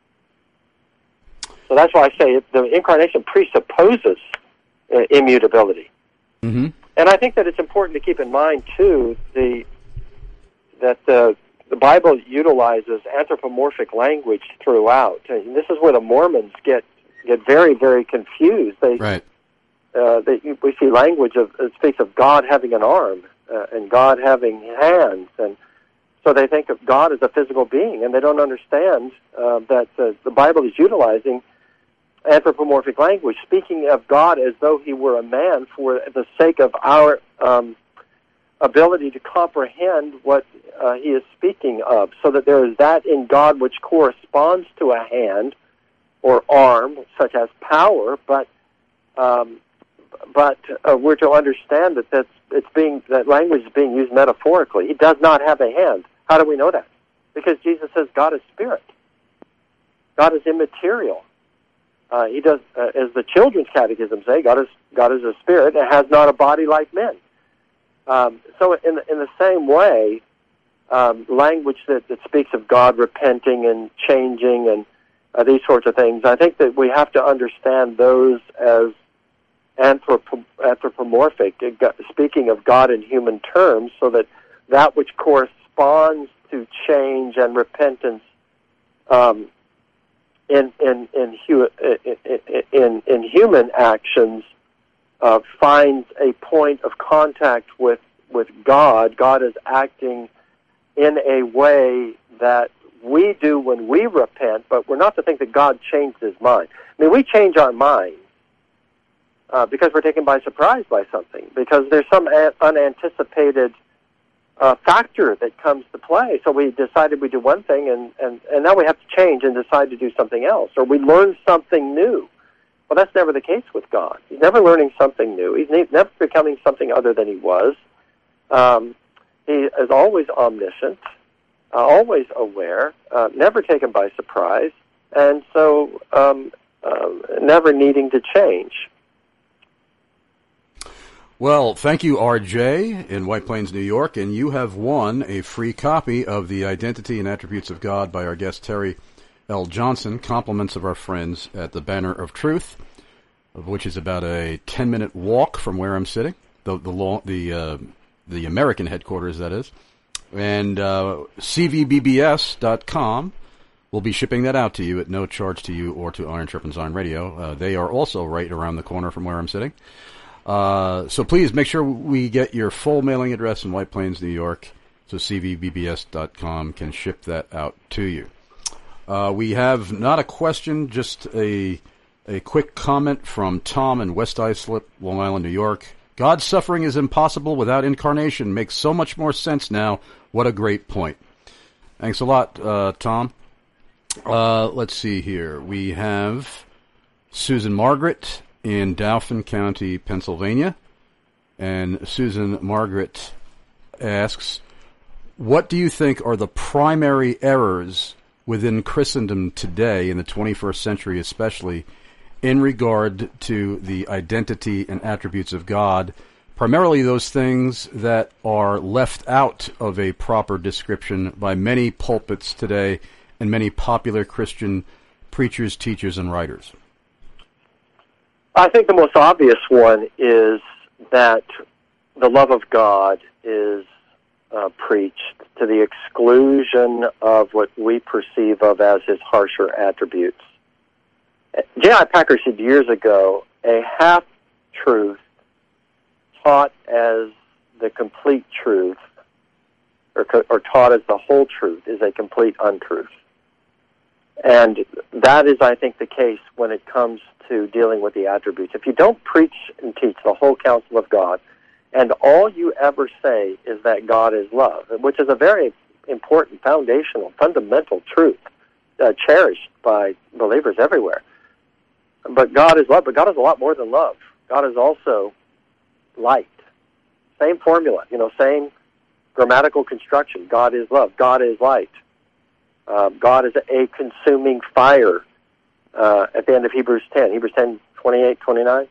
So that's why I say the incarnation presupposes immutability. Mm-hmm. And I think that it's important to keep in mind, too, that the Bible utilizes anthropomorphic language throughout. And this is where the Mormons get very, very confused. We see language that speaks of God having an arm and God having hands, and so they think of God as a physical being, and they don't understand that the Bible is utilizing anthropomorphic language, speaking of God as though he were a man for the sake of our ability to comprehend what he is speaking of, so that there is that in God which corresponds to a hand or arm, such as power, but we're to understand that that language is being used metaphorically. He does not have a hand. How do we know that? Because Jesus says God is spirit. God is immaterial. He does, as the Children's Catechism say, God is a spirit and has not a body like men. So in the same way, language that speaks of God repenting and changing and these sorts of things, I think that we have to understand those as anthropomorphic, speaking of God in human terms, so that which corresponds to change and repentance in human actions finds a point of contact with God. God is acting in a way that we do when we repent, but we're not to think that God changed his mind. I mean, we change our minds because we're taken by surprise by something, because there's some unanticipated factor that comes to play. So we decided we do one thing, and now we have to change and decide to do something else, or we learn something new. Well, that's never the case with God. He's never learning something new. He's never becoming something other than he was. He is always omniscient, always aware, never taken by surprise, and so never needing to change. Well, thank you, RJ, in White Plains, New York, and you have won a free copy of The Identity and Attributes of God by our guest Terry L. Johnson, compliments of our friends at the Banner of Truth, of which is about a 10-minute walk from where I'm sitting, the American headquarters, that is. And CVBBS.com will be shipping that out to you at no charge to you or to Iron Sharpens Iron Radio. They are also right around the corner from where I'm sitting. So please make sure we get your full mailing address in White Plains, New York, so CVBBS.com can ship that out to you. We have not a question, just a quick comment from Tom in West Islip, Long Island, New York. God's suffering is impossible without incarnation. Makes so much more sense now. What a great point. Thanks a lot, Tom. Let's see here. We have Susan Margaret in Dauphin County, Pennsylvania. And Susan Margaret asks, what do you think are the primary errors within Christendom today, in the 21st century especially, in regard to the identity and attributes of God, primarily those things that are left out of a proper description by many pulpits today and many popular Christian preachers, teachers, and writers? I think the most obvious one is that the love of God is preached to the exclusion of what we perceive of as his harsher attributes. J.I. Packer said years ago, a half-truth taught as the complete truth, or taught as the whole truth, is a complete untruth. And that is, I think, the case when it comes to dealing with the attributes. If you don't preach and teach the whole counsel of God, and all you ever say is that God is love, which is a very important, foundational, fundamental truth, cherished by believers everywhere. But God is love, but God is a lot more than love. God is also light. Same formula, same grammatical construction. God is love. God is light. God is a consuming fire. At the end of Hebrews 10, Hebrews 10, 28, 29.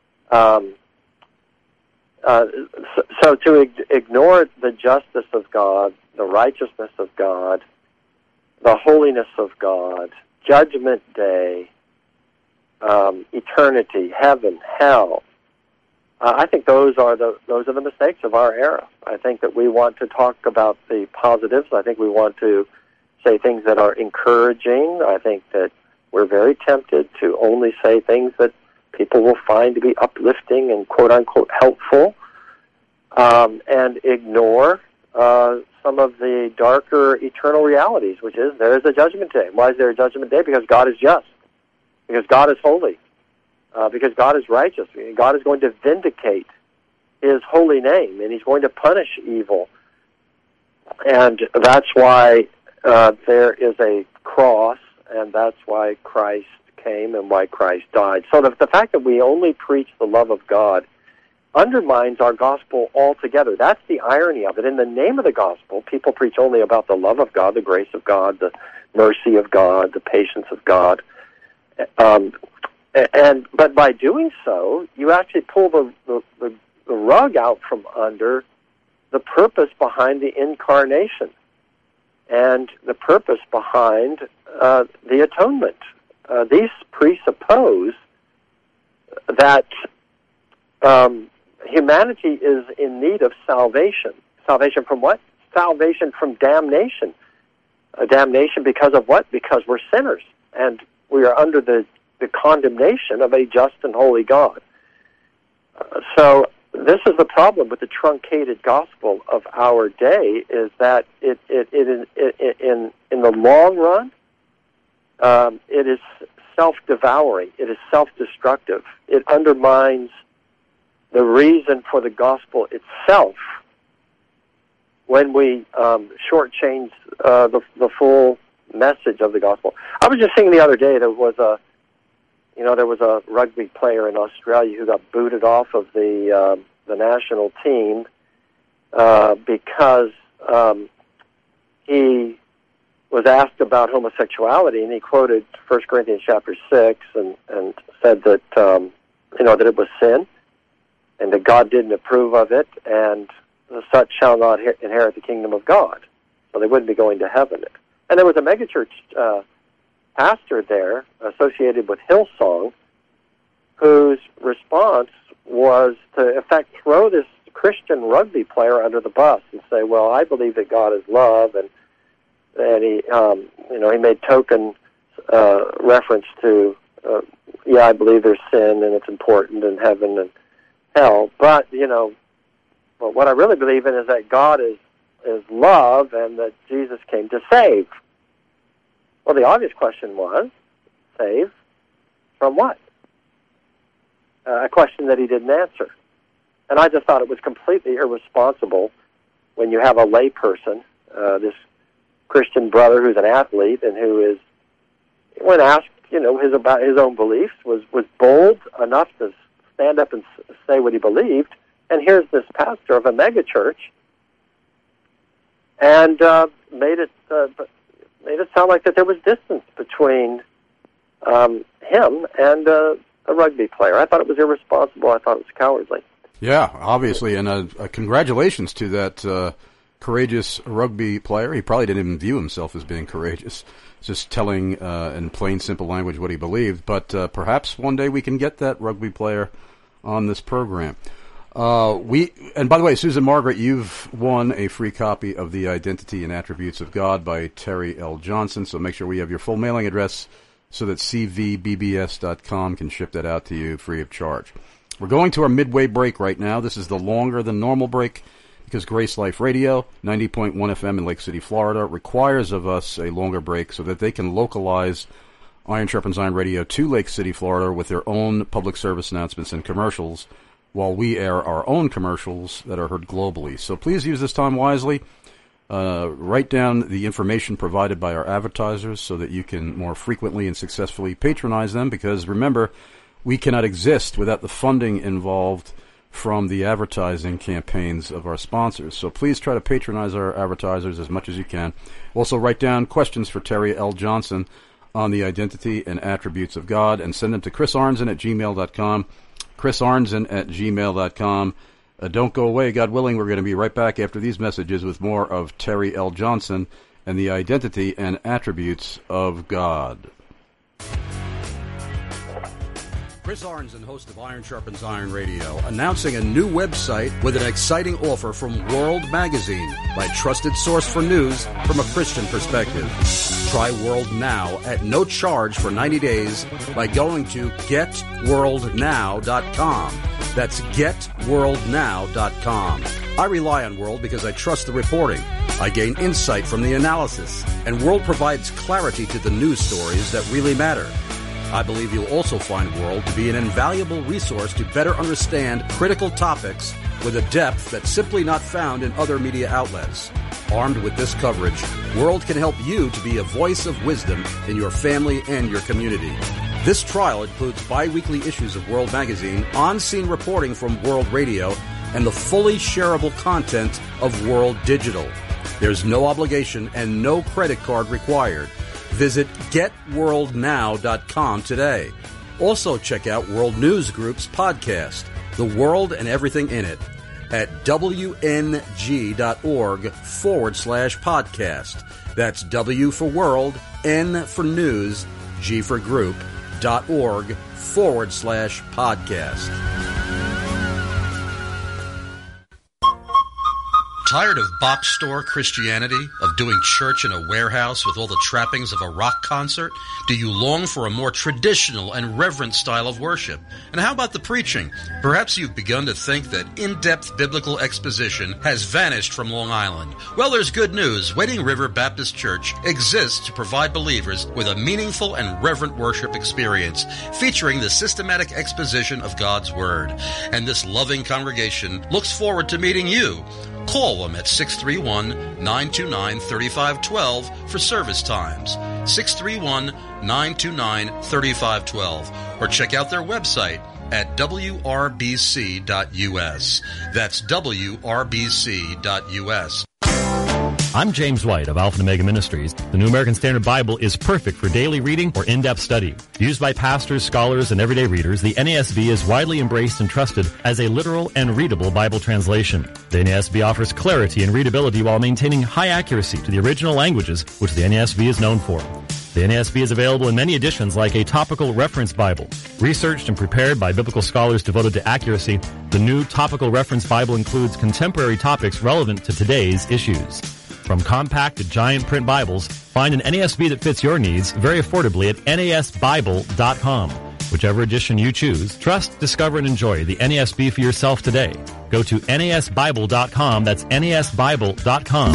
So to ignore the justice of God, the righteousness of God, the holiness of God, Judgment Day, eternity, heaven, hell, I think those are the mistakes of our era. I think that we want to talk about the positives. I think we want to say things that are encouraging. I think that we're very tempted to only say things that people will find to be uplifting and quote-unquote helpful, and ignore some of the darker eternal realities, which is there is a judgment day. Why is there a judgment day? Because God is just, because God is holy, because God is righteous. God is going to vindicate his holy name, and he's going to punish evil. And that's why there is a cross, and that's why Christ came and why Christ died. So the fact that we only preach the love of God undermines our gospel altogether. That's the irony of it. In the name of the gospel, people preach only about the love of God, the grace of God, the mercy of God, the patience of God. But by doing so, you actually pull the rug out from under the purpose behind the incarnation and the purpose behind the atonement. These presuppose that humanity is in need of salvation. Salvation from what? Salvation from damnation. Damnation because of what? Because we're sinners, and we are under the condemnation of a just and holy God. So this is the problem with the truncated gospel of our day, is that it in the long run, it is self-devouring. It is self-destructive. It undermines the reason for the gospel itself when we shortchange the full message of the gospel. I was just thinking the other day, there was a rugby player in Australia who got booted off of the national team because he was asked about homosexuality, and he quoted 1 Corinthians chapter 6 and said that that it was sin. and that God didn't approve of it, and such shall not inherit the kingdom of God. So they wouldn't be going to heaven. And there was a megachurch pastor there associated with Hillsong whose response was to, in fact, throw this Christian rugby player under the bus and say, well, I believe that God is love, and he, he made token reference to, I believe there's sin and it's important in heaven and hell, but, well, what I really believe in is that God is love and that Jesus came to save. Well, the obvious question was, save from what? A question that he didn't answer. And I just thought it was completely irresponsible when you have a layperson, this Christian brother who's an athlete and who is, when asked, about his own beliefs, was bold enough to stand up and say what he believed. And here's this pastor of a megachurch, and made it sound like that there was distance between him and a rugby player. I thought it was irresponsible. I thought it was cowardly. Yeah, obviously, and congratulations to that courageous rugby player. He probably didn't even view himself as being courageous, just telling in plain, simple language what he believed. But perhaps one day we can get that rugby player on this program. And by the way, Susan Margaret, you've won a free copy of The Identity and Attributes of God by Terry L. Johnson, so make sure we have your full mailing address so that cvbbs.com can ship that out to you free of charge. We're going to our midway break right now. This is the longer than normal break because Grace Life Radio, 90.1 FM in Lake City, Florida, requires of us a longer break so that they can localize Iron Sharpens Iron Radio to Lake City, Florida with their own public service announcements and commercials while we air our own commercials that are heard globally. So please use this time wisely. Write down the information provided by our advertisers so that you can more frequently and successfully patronize them, because remember, we cannot exist without the funding involved from the advertising campaigns of our sponsors. So please try to patronize our advertisers as much as you can. Also write down questions for Terry L. Johnson on the identity and attributes of God and send them to chrisarnzen@gmail.com. chrisarnzen@gmail.com. Don't go away. God willing, we're going to be right back after these messages with more of Terry L. Johnson and the identity and attributes of God. Chris Arnzen, host of Iron Sharpens Iron Radio, announcing a new website with an exciting offer from World Magazine, my trusted source for news from a Christian perspective. Try World Now at no charge for 90 days by going to getworldnow.com. That's getworldnow.com. I rely on World because I trust the reporting. I gain insight from the analysis, and World provides clarity to the news stories that really matter. I believe you'll also find World to be an invaluable resource to better understand critical topics with a depth that's simply not found in other media outlets. Armed with this coverage, World can help you to be a voice of wisdom in your family and your community. This trial includes bi-weekly issues of World Magazine, on-scene reporting from World Radio, and the fully shareable content of World Digital. There's no obligation and no credit card required. Visit getworldnow.com today. Also check out World News Group's podcast, The World and Everything in It, at wng.org/podcast. That's W for World, N for News, G for Group.org/podcast. Tired of box store Christianity, of doing church in a warehouse with all the trappings of a rock concert? Do you long for a more traditional and reverent style of worship? And how about the preaching? Perhaps you've begun to think that in-depth biblical exposition has vanished from Long Island. Well, there's good news. Wading River Baptist Church exists to provide believers with a meaningful and reverent worship experience, featuring the systematic exposition of God's Word. And this loving congregation looks forward to meeting you. Call them at 631-929-3512 for service times. 631-929-3512. Or check out their website at wrbc.us. That's wrbc.us. I'm James White of Alpha and Omega Ministries. The New American Standard Bible is perfect for daily reading or in-depth study. Used by pastors, scholars, and everyday readers, the NASB is widely embraced and trusted as a literal and readable Bible translation. The NASB offers clarity and readability while maintaining high accuracy to the original languages, which the NASB is known for. The NASB is available in many editions like a topical reference Bible. Researched and prepared by biblical scholars devoted to accuracy, the new topical reference Bible includes contemporary topics relevant to today's issues. From compact to giant print Bibles, find an NASB that fits your needs very affordably at NASBible.com. Whichever edition you choose, trust, discover, and enjoy the NASB for yourself today. Go to NASBible.com. That's NASBible.com.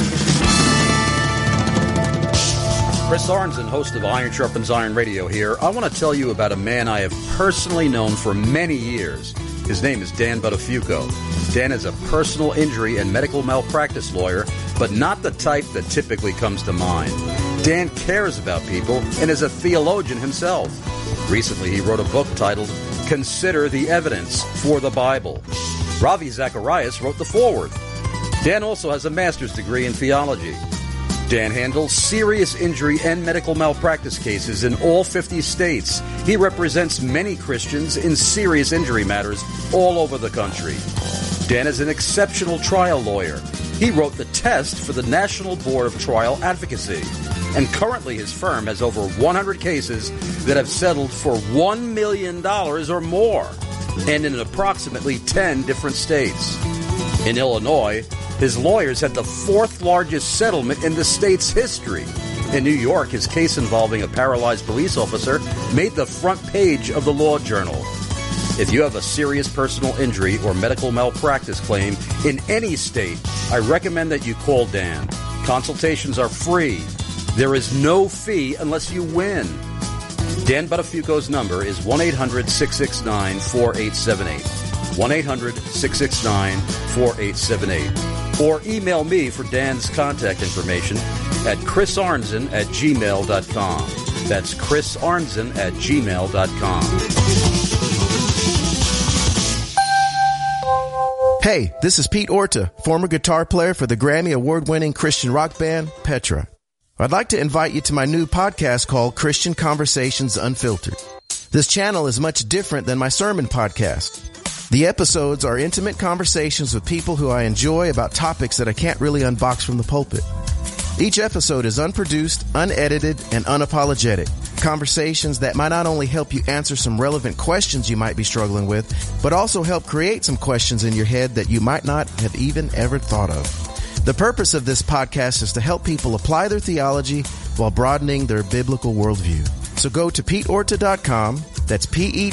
Chris Arnzen, host of Iron Sharpens Iron Radio here. I want to tell you about a man I have personally known for many years. His name is Dan Buttafuoco. Dan is a personal injury and medical malpractice lawyer, but not the type that typically comes to mind. Dan cares about people and is a theologian himself. Recently, he wrote a book titled Consider the Evidence for the Bible. Ravi Zacharias wrote the foreword. Dan also has a master's degree in theology. Dan handles serious injury and medical malpractice cases in all 50 states. He represents many Christians in serious injury matters all over the country. Dan is an exceptional trial lawyer. He wrote the test for the National Board of Trial Advocacy. And currently his firm has over 100 cases that have settled for $1 million or more, and in approximately 10 different states. In Illinois, his lawyers had the fourth largest settlement in the state's history. In New York, his case involving a paralyzed police officer made the front page of the Law Journal. If you have a serious personal injury or medical malpractice claim in any state, I recommend that you call Dan. Consultations are free. There is no fee unless you win. Dan Buttafuoco's number is 1-800-669-4878. 1-800-669-4878. Or email me for Dan's contact information at chrisarnzen@gmail.com. That's chrisarnzen@gmail.com. Hey, this is Pete Orta, former guitar player for the Grammy Award-winning Christian rock band Petra. I'd like to invite you to my new podcast called Christian Conversations Unfiltered. This channel is much different than my sermon podcast. The episodes are intimate conversations with people who I enjoy about topics that I can't really unbox from the pulpit. Each episode is unproduced, unedited, and unapologetic. Conversations that might not only help you answer some relevant questions you might be struggling with, but also help create some questions in your head that you might not have even ever thought of. The purpose of this podcast is to help people apply their theology while broadening their biblical worldview. So go to PeteOrta.com, that's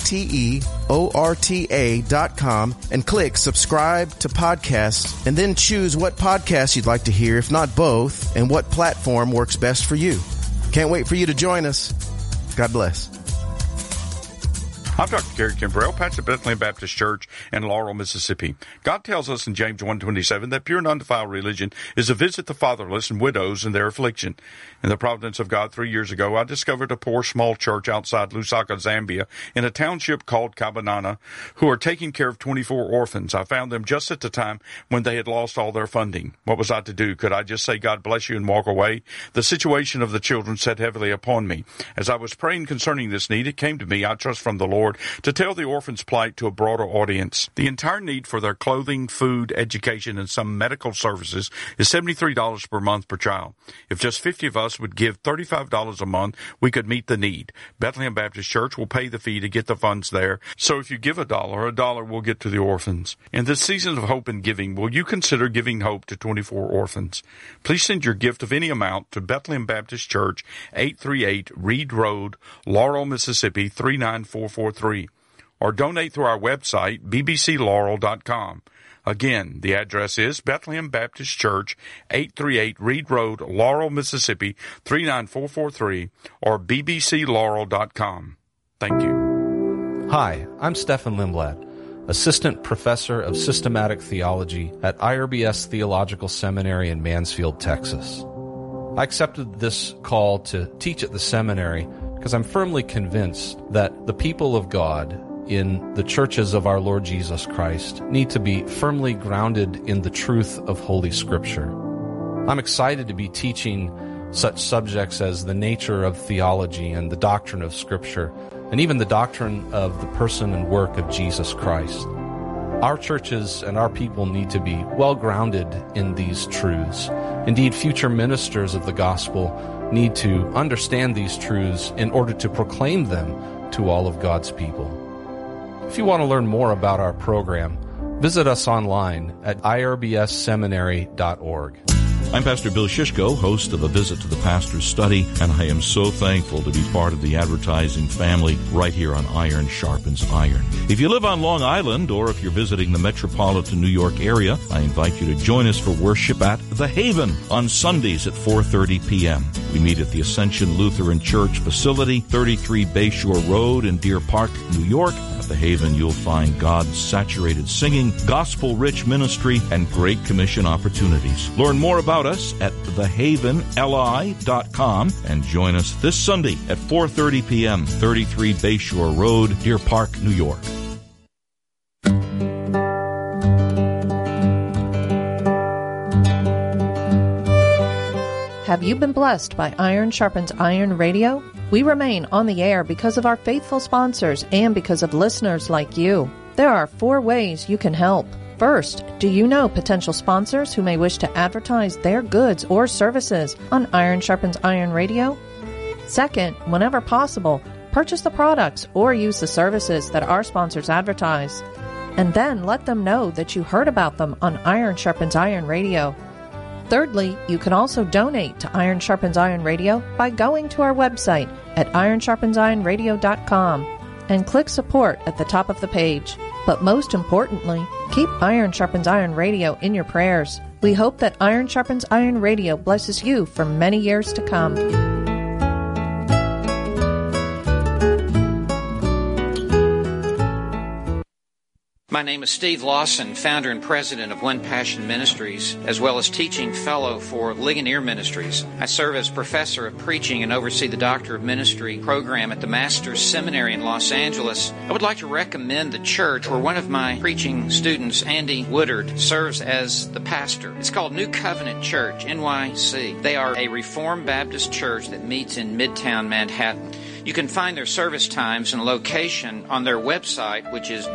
PeteOrta.com, and click subscribe to podcasts, and then choose what podcast you'd like to hear, if not both, and what platform works best for you. Can't wait for you to join us. God bless. I'm Dr. Gary Kimbrell, pastor of Bethlehem Baptist Church in Laurel, Mississippi. God tells us in James 1:27 that pure and undefiled religion is to visit the fatherless and widows in their affliction. In the providence of God, 3 years ago, I discovered a poor small church outside Lusaka, Zambia, in a township called Kabanana, who are taking care of 24 orphans. I found them just at the time when they had lost all their funding. What was I to do? Could I just say, God bless you, and walk away? The situation of the children sat heavily upon me. As I was praying concerning this need, it came to me, I trust from the Lord, to tell the orphans' plight to a broader audience. The entire need for their clothing, food, education, and some medical services is $73 per month per child. If just 50 of us would give $35 a month, we could meet the need. Bethlehem Baptist Church will pay the fee to get the funds there. So if you give a dollar will get to the orphans. In this season of hope and giving, will you consider giving hope to 24 orphans? Please send your gift of any amount to Bethlehem Baptist Church, 838 Reed Road, Laurel, Mississippi, 39443. Or donate through our website, bbclaurel.com. Again, the address is Bethlehem Baptist Church, 838 Reed Road, Laurel, Mississippi, 39443, or bbclaurel.com. Thank you. Hi, I'm Stefan Lindblad, Assistant Professor of Systematic Theology at IRBS Theological Seminary in Mansfield, Texas. I accepted this call to teach at the seminary because I'm firmly convinced that the people of God in the churches of our Lord Jesus Christ need to be firmly grounded in the truth of Holy Scripture. I'm excited to be teaching such subjects as the nature of theology and the doctrine of Scripture, and even the doctrine of the person and work of Jesus Christ. Our churches and our people need to be well grounded in these truths. Indeed, future ministers of the gospel need to understand these truths in order to proclaim them to all of God's people. If you want to learn more about our program, visit us online at irbsseminary.org. I'm Pastor Bill Shishko, host of A Visit to the Pastor's Study, and I am so thankful to be part of the advertising family right here on Iron Sharpens Iron. If you live on Long Island, or if you're visiting the metropolitan New York area, I invite you to join us for worship at The Haven on Sundays at 4:30 p.m. We meet at the Ascension Lutheran Church facility, 33 Bayshore Road in Deer Park, New York. At The Haven, you'll find God-saturated singing, gospel-rich ministry, and Great Commission opportunities. Learn more about us at thehavenli.com and join us this Sunday at 4:30 p.m., 33 Bayshore Road, Deer Park, New York. Have you been blessed by Iron Sharpens Iron Radio? We remain on the air because of our faithful sponsors and because of listeners like you. There are 4 ways you can help. First, do you know potential sponsors who may wish to advertise their goods or services on Iron Sharpens Iron Radio? Second, whenever possible, purchase the products or use the services that our sponsors advertise. And then let them know that you heard about them on Iron Sharpens Iron Radio. Thirdly, you can also donate to Iron Sharpens Iron Radio by going to our website at ironsharpensironradio.com and click support at the top of the page. But most importantly, keep Iron Sharpens Iron Radio in your prayers. We hope that Iron Sharpens Iron Radio blesses you for many years to come. My name is Steve Lawson, founder and president of One Passion Ministries, as well as teaching fellow for Ligonier Ministries. I serve as professor of preaching and oversee the Doctor of Ministry program at the Master's Seminary in Los Angeles. I would like to recommend the church where one of my preaching students, Andy Woodard, serves as the pastor. It's called New Covenant Church, NYC. They are a Reformed Baptist church that meets in Midtown Manhattan. You can find their service times and location on their website, which is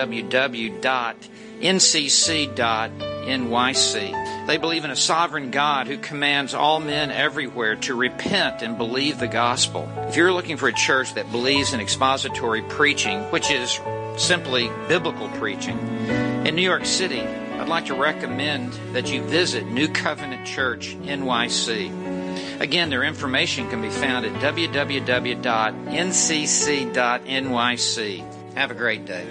www.ncc.nyc. They believe in a sovereign God who commands all men everywhere to repent and believe the gospel. If you're looking for a church that believes in expository preaching, which is simply biblical preaching, in New York City, I'd like to recommend that you visit New Covenant Church, NYC. Again, their information can be found at www.ncc.nyc. Have a great day.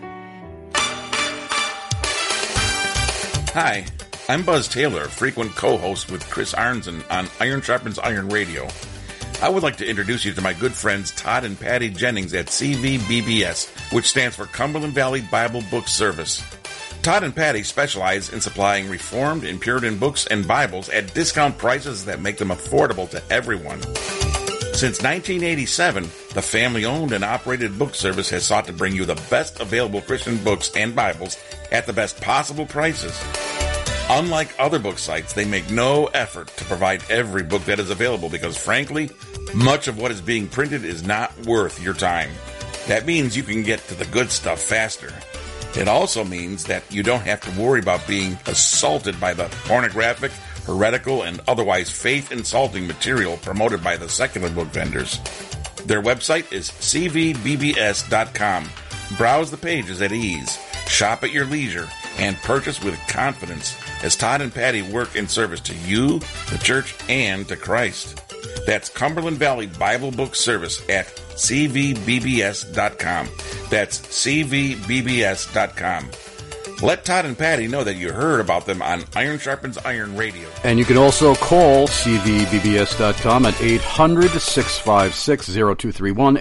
Hi, I'm Buzz Taylor, frequent co-host with Chris Arnzen on Iron Sharpens Iron Radio. I would like to introduce you to my good friends Todd and Patty Jennings at CVBBS, which stands for Cumberland Valley Bible Book Service. Todd and Patty specialize in supplying Reformed and Puritan books and Bibles at discount prices that make them affordable to everyone. Since 1987, the family-owned and operated book service has sought to bring you the best available Christian books and Bibles at the best possible prices. Unlike other book sites, they make no effort to provide every book that is available because, frankly, much of what is being printed is not worth your time. That means you can get to the good stuff faster. It also means that you don't have to worry about being assaulted by the pornographic, heretical, and otherwise faith-insulting material promoted by the secular book vendors. Their website is cvbbs.com. Browse the pages at ease, shop at your leisure, and purchase with confidence as Todd and Patty work in service to you, the church, and to Christ. That's Cumberland Valley Bible Book Service at cvbbs.com. That's cvbbs.com. Let Todd and Patty know that you heard about them on Iron Sharpens Iron Radio. And you can also call cvbbs.com at 800-656-0231,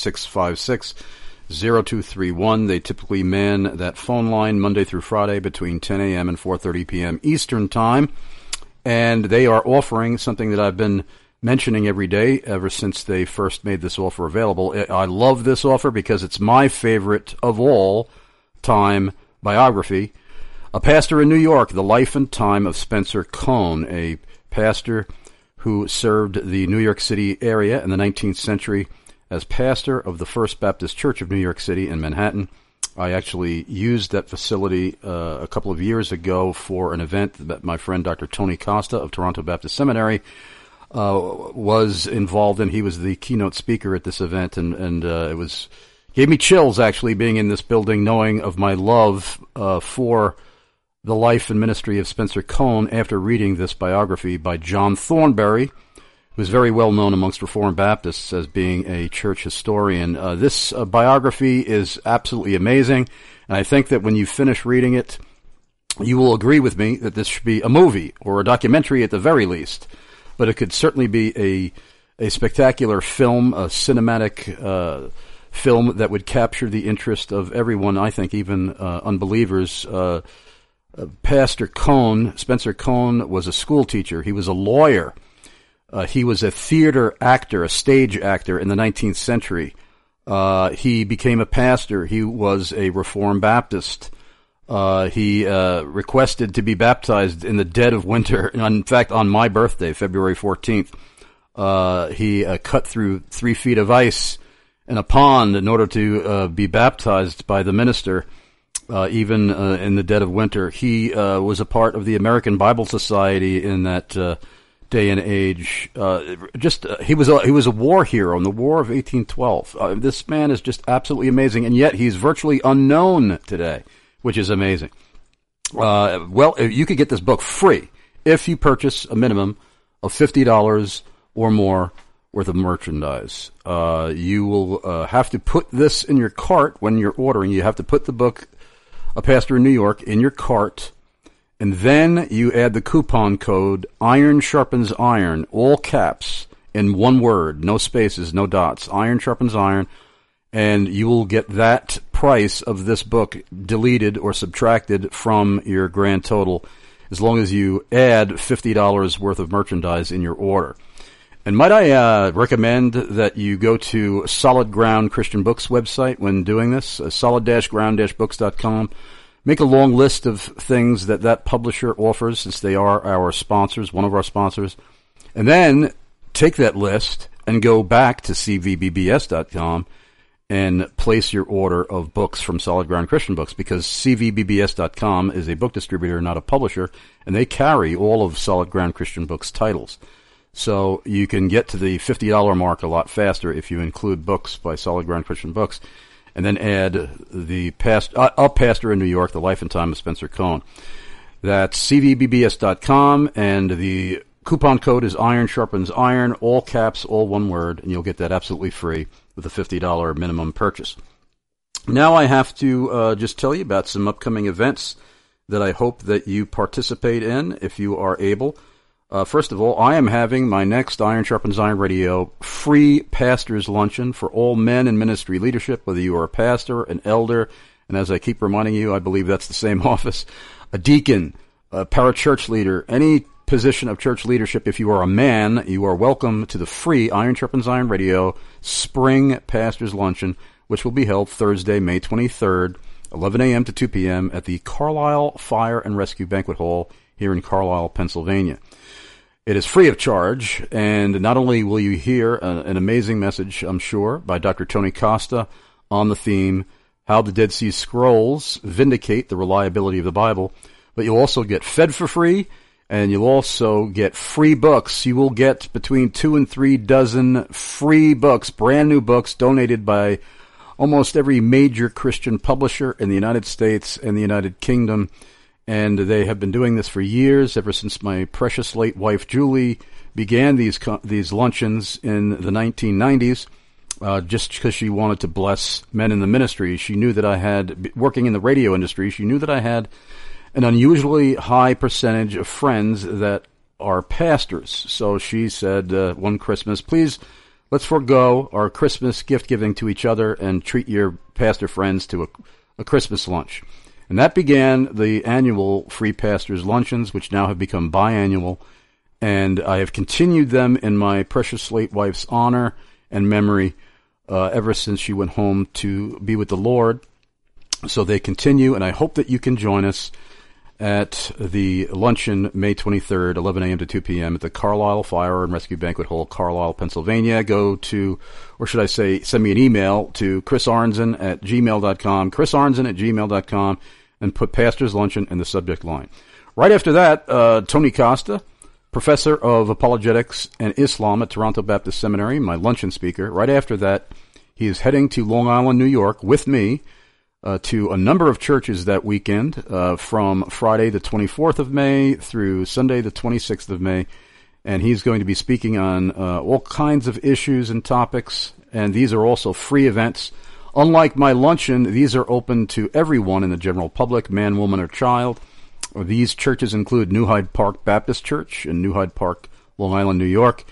800-656-0231. They typically man that phone line Monday through Friday between 10 a.m. and 4:30 p.m. Eastern Time. And they are offering something that I've been mentioning every day ever since they first made this offer available. I love this offer because it's my favorite of all time biography. A Pastor in New York, The Life and Time of Spencer Cone, a pastor who served the New York City area in the 19th century as pastor of the First Baptist Church of New York City in Manhattan. I actually used that facility a couple of years ago for an event that my friend Dr. Tony Costa of Toronto Baptist Seminary was involved in. He was the keynote speaker at this event, and it gave me chills actually being in this building, knowing of my love for the life and ministry of Spencer Cone after reading this biography by John Thornberry, who's very well known amongst Reformed Baptists as being a church historian. This biography is absolutely amazing, and I think that when you finish reading it, you will agree with me that this should be a movie or a documentary at the very least, but it could certainly be a spectacular film, a cinematic film that would capture the interest of everyone, I think, even unbelievers. Pastor Cone, Spencer Cone, was a school teacher. He was a lawyer. He was a theater actor, a stage actor in the 19th century. He became a pastor. He was a Reformed Baptist. He requested to be baptized in the dead of winter. In fact, on my birthday, February 14th, he cut through 3 feet of ice in a pond in order to be baptized by the minister, even in the dead of winter. He was a part of the American Bible Society in that day and age. He was a war hero in the War of 1812. This man is just absolutely amazing, and yet he's virtually unknown today, which is amazing. Well, you could get this book free if you purchase a minimum of $50 or more worth of merchandise. You will have to put this in your cart when you're ordering. You have to put the book, A Pastor in New York, in your cart, and then you add the coupon code Iron Sharpens Iron, all caps, in one word, no spaces, no dots. Iron Sharpens Iron, and you will get that price of this book deleted or subtracted from your grand total as long as you add $50 worth of merchandise in your order. And might I recommend that you go to Solid Ground Christian Books website when doing this, solid-ground-books.com. Make a long list of things that publisher offers, since they are our sponsors, one of our sponsors. And then take that list and go back to cvbbs.com and place your order of books from Solid Ground Christian Books, because cvbbs.com is a book distributor, not a publisher, and they carry all of Solid Ground Christian Books titles. So you can get to the $50 mark a lot faster if you include books by Solid Ground Christian Books, and then add the A Pastor in New York, The Life and Time of Spencer Cone. That's cvbbs.com, and the coupon code is Iron Sharpens Iron, all caps, all one word, and you'll get that absolutely free with a $50 minimum purchase. Now I have to just tell you about some upcoming events that I hope that you participate in if you are able. First of all, I am having my next Iron Sharpens Iron Radio free pastor's luncheon for all men in ministry leadership, whether you are a pastor, an elder, and as I keep reminding you, I believe that's the same office, a deacon, a parachurch leader, any position of church leadership. If you are a man, you are welcome to the free Iron Sharpens Iron Radio Spring Pastor's Luncheon, which will be held Thursday, May 23rd, 11 a.m. to 2 p.m. at the Carlisle Fire and Rescue Banquet Hall here in Carlisle, Pennsylvania. It is free of charge, and not only will you hear an amazing message, I'm sure, by Dr. Tony Costa on the theme, How the Dead Sea Scrolls Vindicate the Reliability of the Bible, but you'll also get fed for free, and you'll also get free books. You will get between 2 and 3 dozen free books, brand new books, donated by almost every major Christian publisher in the United States and the United Kingdom. And they have been doing this for years, ever since my precious late wife, Julie, began these luncheons in the 1990s, just because she wanted to bless men in the ministry. She knew that I had, working in the radio industry, she knew that I had an unusually high percentage of friends that are pastors. So she said one Christmas, please, let's forego our Christmas gift giving to each other and treat your pastor friends to a Christmas lunch. And that began the annual Free Pastors Luncheons, which now have become biannual. And I have continued them in my precious late wife's honor and memory ever since she went home to be with the Lord. So they continue, and I hope that you can join us. at the luncheon May 23rd, 11 a.m. to 2 p.m. at the Carlisle Fire and Rescue Banquet Hall, Carlisle, Pennsylvania. Go to, or should I say, send me an email to chrisarnzen@gmail.com, chrisarnzen@gmail.com, and put Pastor's Luncheon in the subject line. Right after that, Tony Costa, professor of apologetics and Islam at Toronto Baptist Seminary, my luncheon speaker. Right after that, he is heading to Long Island, New York with me to a number of churches that weekend, from Friday the 24th of May through Sunday the 26th of May. And he's going to be speaking on all kinds of issues and topics. And these are also free events. Unlike my luncheon, these are open to everyone in the general public, man, woman, or child. These churches include New Hyde Park Baptist Church in New Hyde Park, Long Island, New York,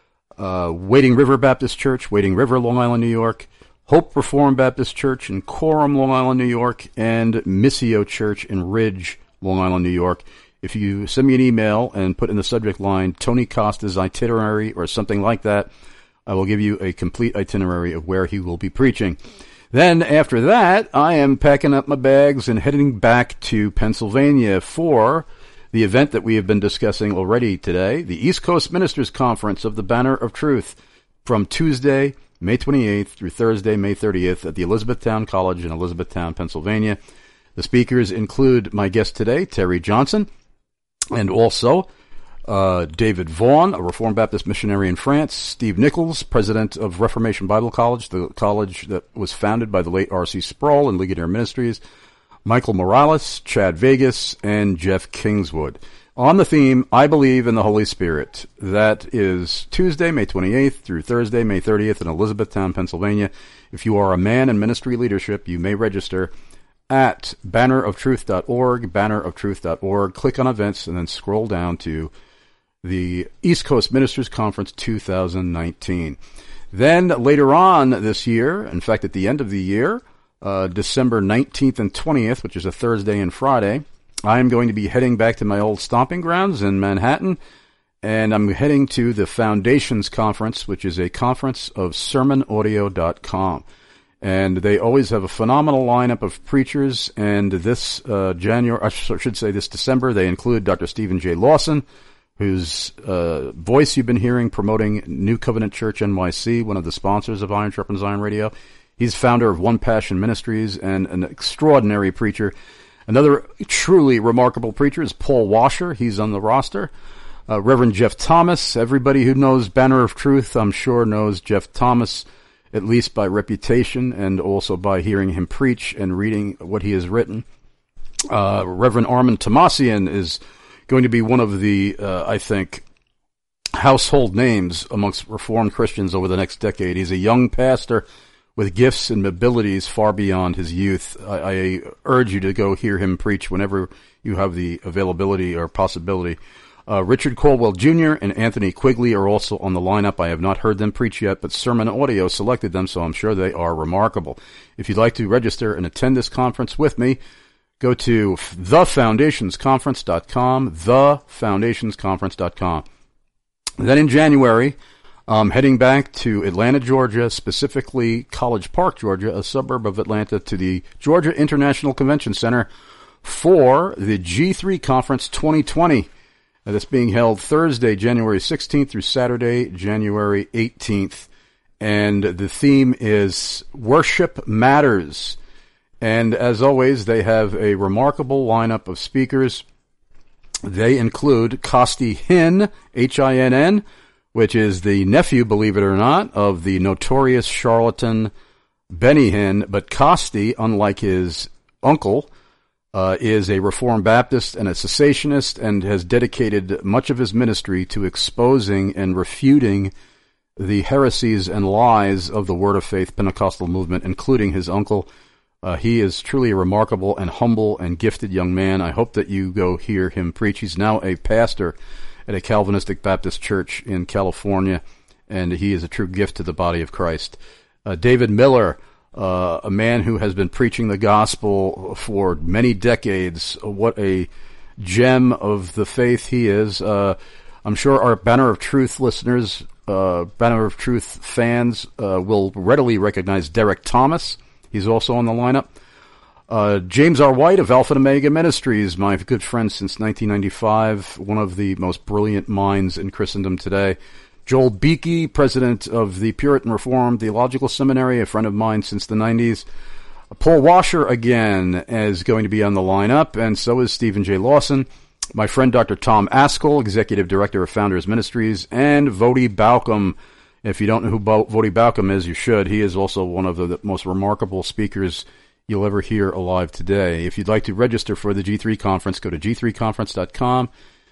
Wading River Baptist Church, Wading River, Long Island, New York, Hope Reformed Baptist Church in Coram, Long Island, New York, and Missio Church in Ridge, Long Island, New York. If you send me an email and put in the subject line Tony Costa's itinerary or something like that, I will give you a complete itinerary of where he will be preaching. Then after that, I am packing up my bags and heading back to Pennsylvania for the event that we have been discussing already today, the East Coast Ministers Conference of the Banner of Truth, from Tuesday, May 28th through Thursday, May 30th at the Elizabethtown College in Elizabethtown, Pennsylvania. The speakers include my guest today, Terry Johnson, and also David Vaughan, a Reformed Baptist missionary in France, Steve Nichols, president of Reformation Bible College, the college that was founded by the late R.C. Sproul and Ligonier Ministries, Michael Morales, Chad Vegas, and Jeff Kingswood. On the theme, I Believe in the Holy Spirit. That is Tuesday, May 28th through Thursday, May 30th in Elizabethtown, Pennsylvania. If you are a man in ministry leadership, you may register at banneroftruth.org, banneroftruth.org. Click on events and then scroll down to the East Coast Ministers Conference 2019. Then later on this year, in fact at the end of the year, December 19th and 20th, which is a Thursday and Friday, I am going to be heading back to my old stomping grounds in Manhattan, and I'm heading to the Foundations Conference, which is a conference of sermonaudio.com. And they always have a phenomenal lineup of preachers, and this this December, they include Dr. Stephen J. Lawson, whose voice you've been hearing promoting New Covenant Church NYC, one of the sponsors of Iron Sharpens Iron Radio. He's founder of One Passion Ministries and an extraordinary preacher. Another truly remarkable preacher is Paul Washer. He's on the roster. Reverend Jeff Thomas. Everybody who knows Banner of Truth, I'm sure, knows Jeff Thomas, at least by reputation and also by hearing him preach and reading what he has written. Reverend Armand Tomasian is going to be one of the, I think, household names amongst Reformed Christians over the next decade. He's a young pastor with gifts and abilities far beyond his youth. I urge you to go hear him preach whenever you have the availability or possibility. Richard Caldwell Jr. and Anthony Quigley are also on the lineup. I have not heard them preach yet, but Sermon Audio selected them, so I'm sure they are remarkable. If you'd like to register and attend this conference with me, go to thefoundationsconference.com, thefoundationsconference.com. Then in January, heading back to Atlanta, Georgia, specifically College Park, Georgia, a suburb of Atlanta, to the Georgia International Convention Center for the G3 Conference 2020. That's being held Thursday, January 16th through Saturday, January 18th. And the theme is Worship Matters. And as always, they have a remarkable lineup of speakers. They include Costi Hinn, H-I-N-N, which is the nephew, believe it or not, of the notorious charlatan Benny Hinn. But Costi, unlike his uncle, is a Reformed Baptist and a cessationist and has dedicated much of his ministry to exposing and refuting the heresies and lies of the Word of Faith Pentecostal movement, including his uncle. He is truly a remarkable and humble and gifted young man. I hope that you go hear him preach. He's now a pastor at a Calvinistic Baptist church in California, and he is a true gift to the body of Christ. David Miller, a man who has been preaching the gospel for many decades. What a gem of the faith he is. I'm sure our Banner of Truth listeners, Banner of Truth fans, will readily recognize Derek Thomas. He's also on the lineup. James R. White of Alpha and Omega Ministries, my good friend since 1995, one of the most brilliant minds in Christendom today. Joel Beakey, president of the Puritan Reformed Theological Seminary, a friend of mine since the 90s. Paul Washer, again, is going to be on the lineup, and so is Stephen J. Lawson. My friend Dr. Tom Askell, executive director of Founders Ministries, and Voddie Baucham. If you don't know who Voddie Baucham is, you should. He is also one of the most remarkable speakers you'll ever hear alive today. If you'd like to register for the G3 conference, go to g3conference.com,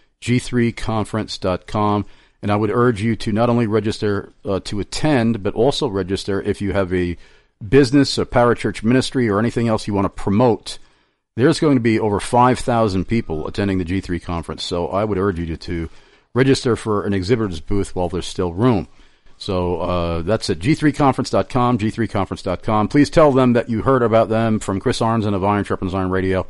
g3conference.com, and I would urge you to not only register to attend, but also register if you have a business, a parachurch ministry, or anything else you want to promote. There's going to be over 5,000 people attending the G3 conference, so I would urge you to register for an exhibitor's booth while there's still room. So that's at g3conference.com, g3conference.com. Please tell them that you heard about them from Chris Arnzen of Iron Sharpens Iron Radio.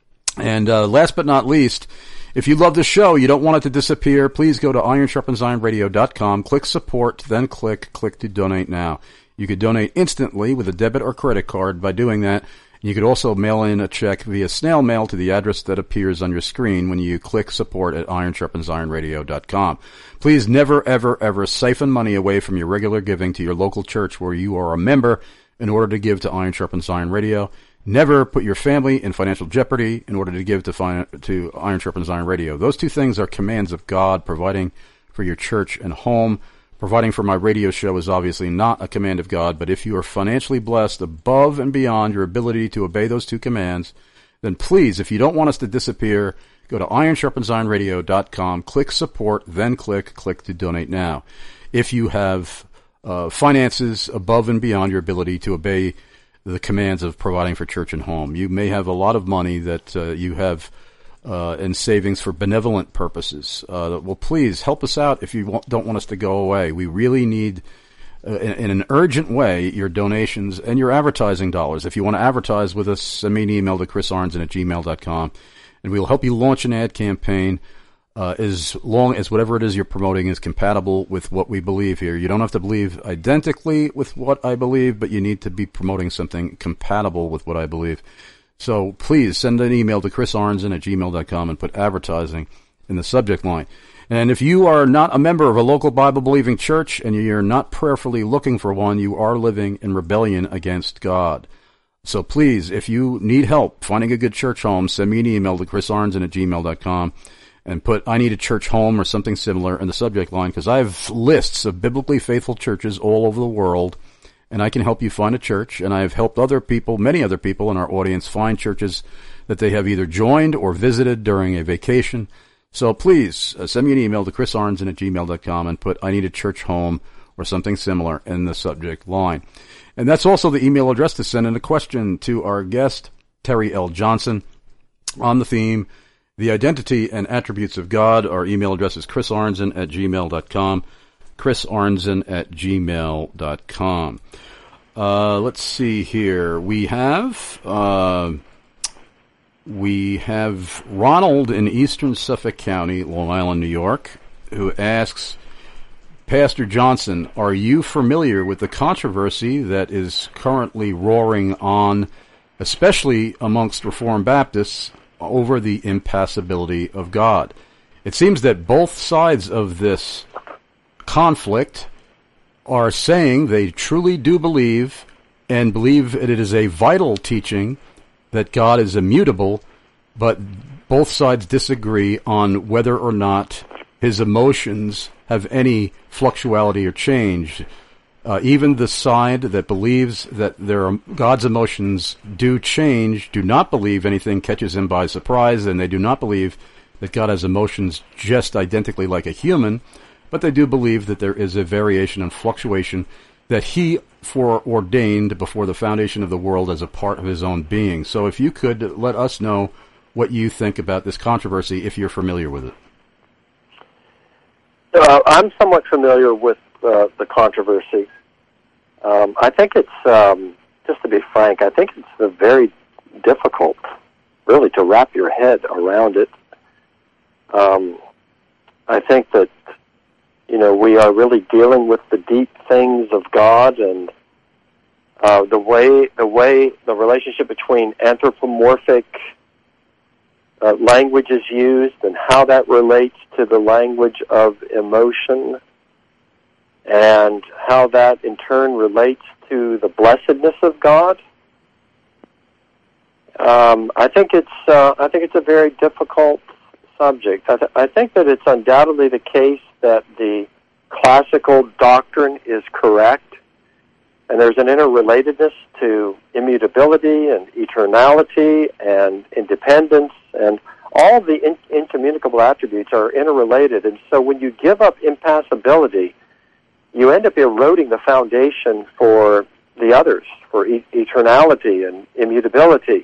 And last but not least, if you love the show, you don't want it to disappear, please go to ironsharpensironradio.com, click support, then click to donate now. You could donate instantly with a debit or credit card by doing that. You could also mail in a check via snail mail to the address that appears on your screen when you click support at ironsharpensironradio.com. Please never, ever, ever siphon money away from your regular giving to your local church where you are a member in order to give to Iron Sharpens Iron Radio. Never put your family in financial jeopardy in order to give to Iron Sharpens Iron Radio. Those two things are commands of God, providing for your church and home. Providing for my radio show is obviously not a command of God, but if you are financially blessed above and beyond your ability to obey those two commands, then please, if you don't want us to disappear, go to ironsharpensironradio.com, click support, then click to donate now. If you have finances above and beyond your ability to obey the commands of providing for church and home, you may have a lot of money that you have and savings for benevolent purposes. Well, please help us out if you don't want us to go away. We really need, in an urgent way, your donations and your advertising dollars. If you want to advertise with us, send me an email to chrisarnzen@gmail.com, and we'll help you launch an ad campaign as long as whatever it is you're promoting is compatible with what we believe here. You don't have to believe identically with what I believe, but you need to be promoting something compatible with what I believe. So please send an email to chrisarnzen@gmail.com and put advertising in the subject line. And if you are not a member of a local Bible-believing church and you're not prayerfully looking for one, you are living in rebellion against God. So please, if you need help finding a good church home, send me an email to chrisarnzen@gmail.com and put I need a church home or something similar in the subject line, because I have lists of biblically faithful churches all over the world, and I can help you find a church, and I have helped other people, many other people in our audience, find churches that they have either joined or visited during a vacation. So please, send me an email to chrisarnzen@gmail.com and put I need a church home or something similar in the subject line. And that's also the email address to send in a question to our guest, Terry L. Johnson, on the theme, the identity and attributes of God. Our email address is chrisarnzen@gmail.com. chrisarnzen@gmail.com. Let's see here. We have Ronald in eastern Suffolk County, Long Island, New York, who asks, Pastor Johnson, are you familiar with the controversy that is currently roaring on, especially amongst Reformed Baptists, over the impassibility of God? It seems that both sides of this conflict are saying they truly do believe, and believe that it is a vital teaching that God is immutable, but both sides disagree on whether or not his emotions have any fluctuality or change. Even the side that believes that God's emotions do change, do not believe anything catches him by surprise, and they do not believe that God has emotions just identically like a human, but they do believe that there is a variation and fluctuation that he foreordained before the foundation of the world as a part of his own being. So if you could let us know what you think about this controversy, if you're familiar with it. I'm somewhat familiar with the controversy. I think it's, just to be frank, I think it's very difficult, really, to wrap your head around it. I think that, we are really dealing with the deep things of God, and the relationship between anthropomorphic language is used and how that relates to the language of emotion, and how that in turn relates to the blessedness of God. I think it's a very difficult subject. I think that it's undoubtedly the case that the classical doctrine is correct, and there's an interrelatedness to immutability and eternality and independence, and all the incommunicable attributes are interrelated. And so when you give up impassibility, you end up eroding the foundation for the others, for eternality and immutability,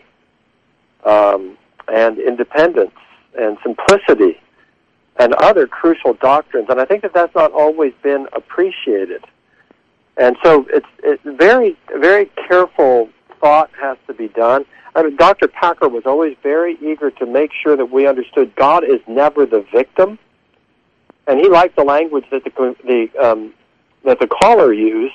and independence and simplicity and other crucial doctrines. And I think that that's not always been appreciated. And so it's very, very careful thought has to be done. I mean, Dr. Packer was always very eager to make sure that we understood God is never the victim, and he liked the language that the caller used,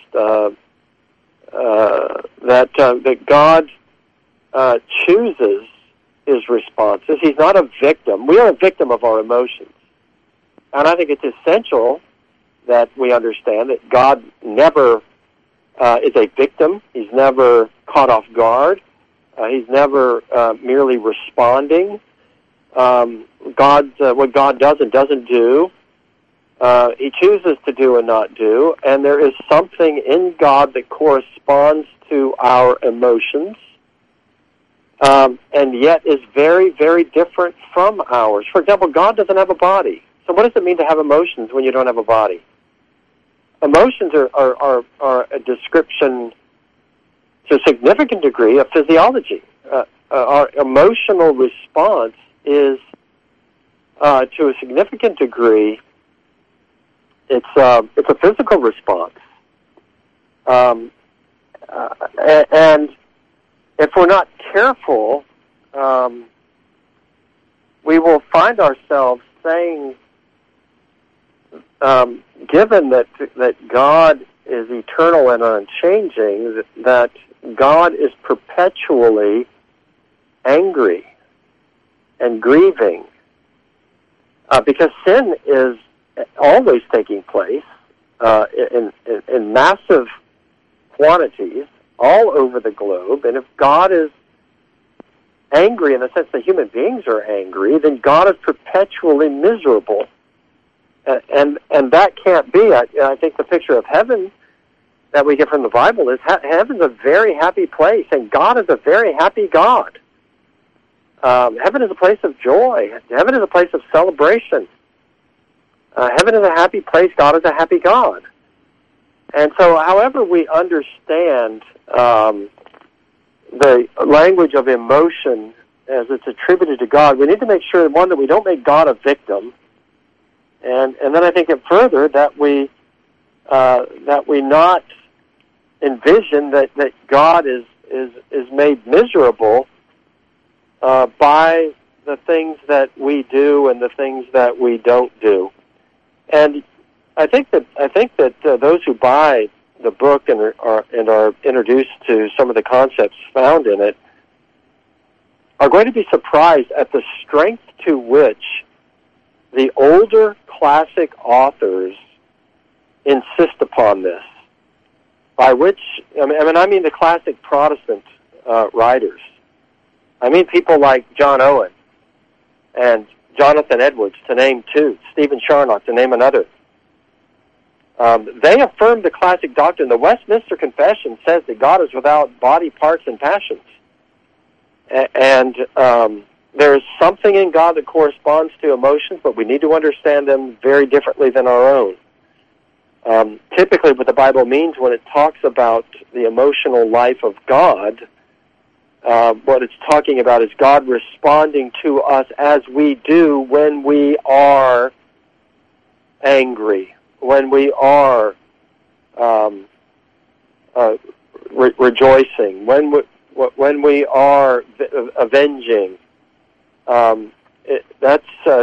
that God chooses his responses. He's not a victim. We are a victim of our emotions, and I think it's essential that we understand that God never is a victim. He's never caught off guard. He's never merely responding. What God does and doesn't do, he chooses to do and not do, and there is something in God that corresponds to our emotions, and yet is very, very different from ours. For example, God doesn't have a body. So what does it mean to have emotions when you don't have a body? Emotions are a description, to a significant degree, of physiology. Our emotional response is, to a significant degree, it's a physical response. And if we're not careful, we will find ourselves saying, given that God is eternal and unchanging, that God is perpetually angry and grieving, because sin is always taking place in massive quantities all over the globe. And if God is angry in the sense that human beings are angry, then God is perpetually miserable. And that can't be. I think the picture of heaven that we get from the Bible is heaven's a very happy place, and God is a very happy God. Heaven is a place of joy. Heaven is a place of celebration. Heaven is a happy place. God is a happy God. And so however we understand the language of emotion as it's attributed to God, we need to make sure, one, that we don't make God a victim, and then I think it further that we not envision that God is made miserable by the things that we do and the things that we don't do. And I think that those who buy the book and are introduced to some of the concepts found in it are going to be surprised at the strength to which the older classic authors insist upon this. By which, I mean the classic Protestant writers. I mean people like John Owen and Jonathan Edwards, to name two, Stephen Charnock, to name another. They affirm the classic doctrine. The Westminster Confession says that God is without body, parts, and passions. And there is something in God that corresponds to emotions, but we need to understand them very differently than our own. Typically what the Bible means when it talks about the emotional life of God, what it's talking about is God responding to us as we do when we are angry, when we are rejoicing, when we are avenging.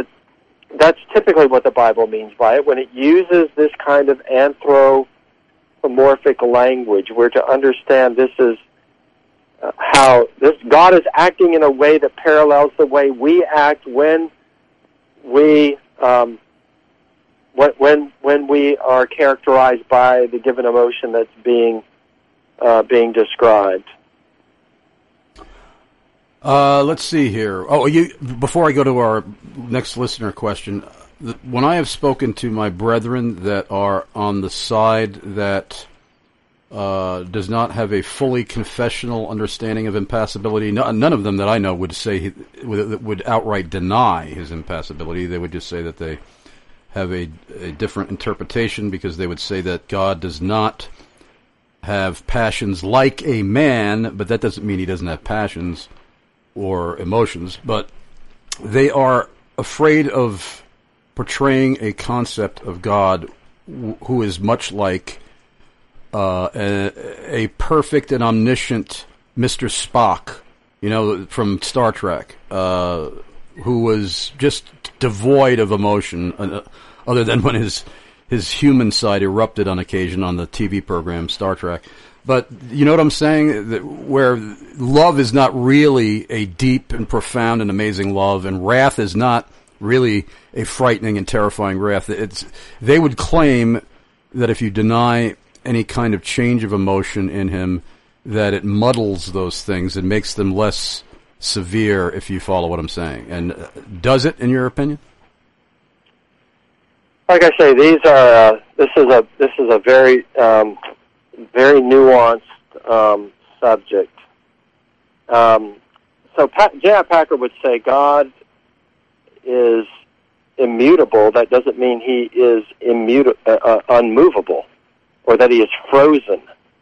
That's typically what the Bible means by it when it uses this kind of anthropomorphic language. We're to understand this is how this God is acting in a way that parallels the way we act when we when we are characterized by the given emotion that's being described. Let's see here. Before I go to our next listener question, when I have spoken to my brethren that are on the side that does not have a fully confessional understanding of impassibility, none of them that I know would say would outright deny his impassibility. They would just say that they have a different interpretation, because they would say that God does not have passions like a man, but that doesn't mean he doesn't have passions or emotions. But they are afraid of portraying a concept of God who is much like a perfect and omniscient Mr. Spock, from Star Trek, who was just devoid of emotion, other than when his human side erupted on occasion on the TV program Star Trek. But you know what I'm saying? Where love is not really a deep and profound and amazing love, and wrath is not really a frightening and terrifying wrath. They would claim that if you deny any kind of change of emotion in him, that it muddles those things and makes them less severe, if you follow what I'm saying. And does it, in your opinion? Like I say, this is a very very nuanced subject. So J.I. Packer would say God is immutable. That doesn't mean he is unmovable, or that he is frozen.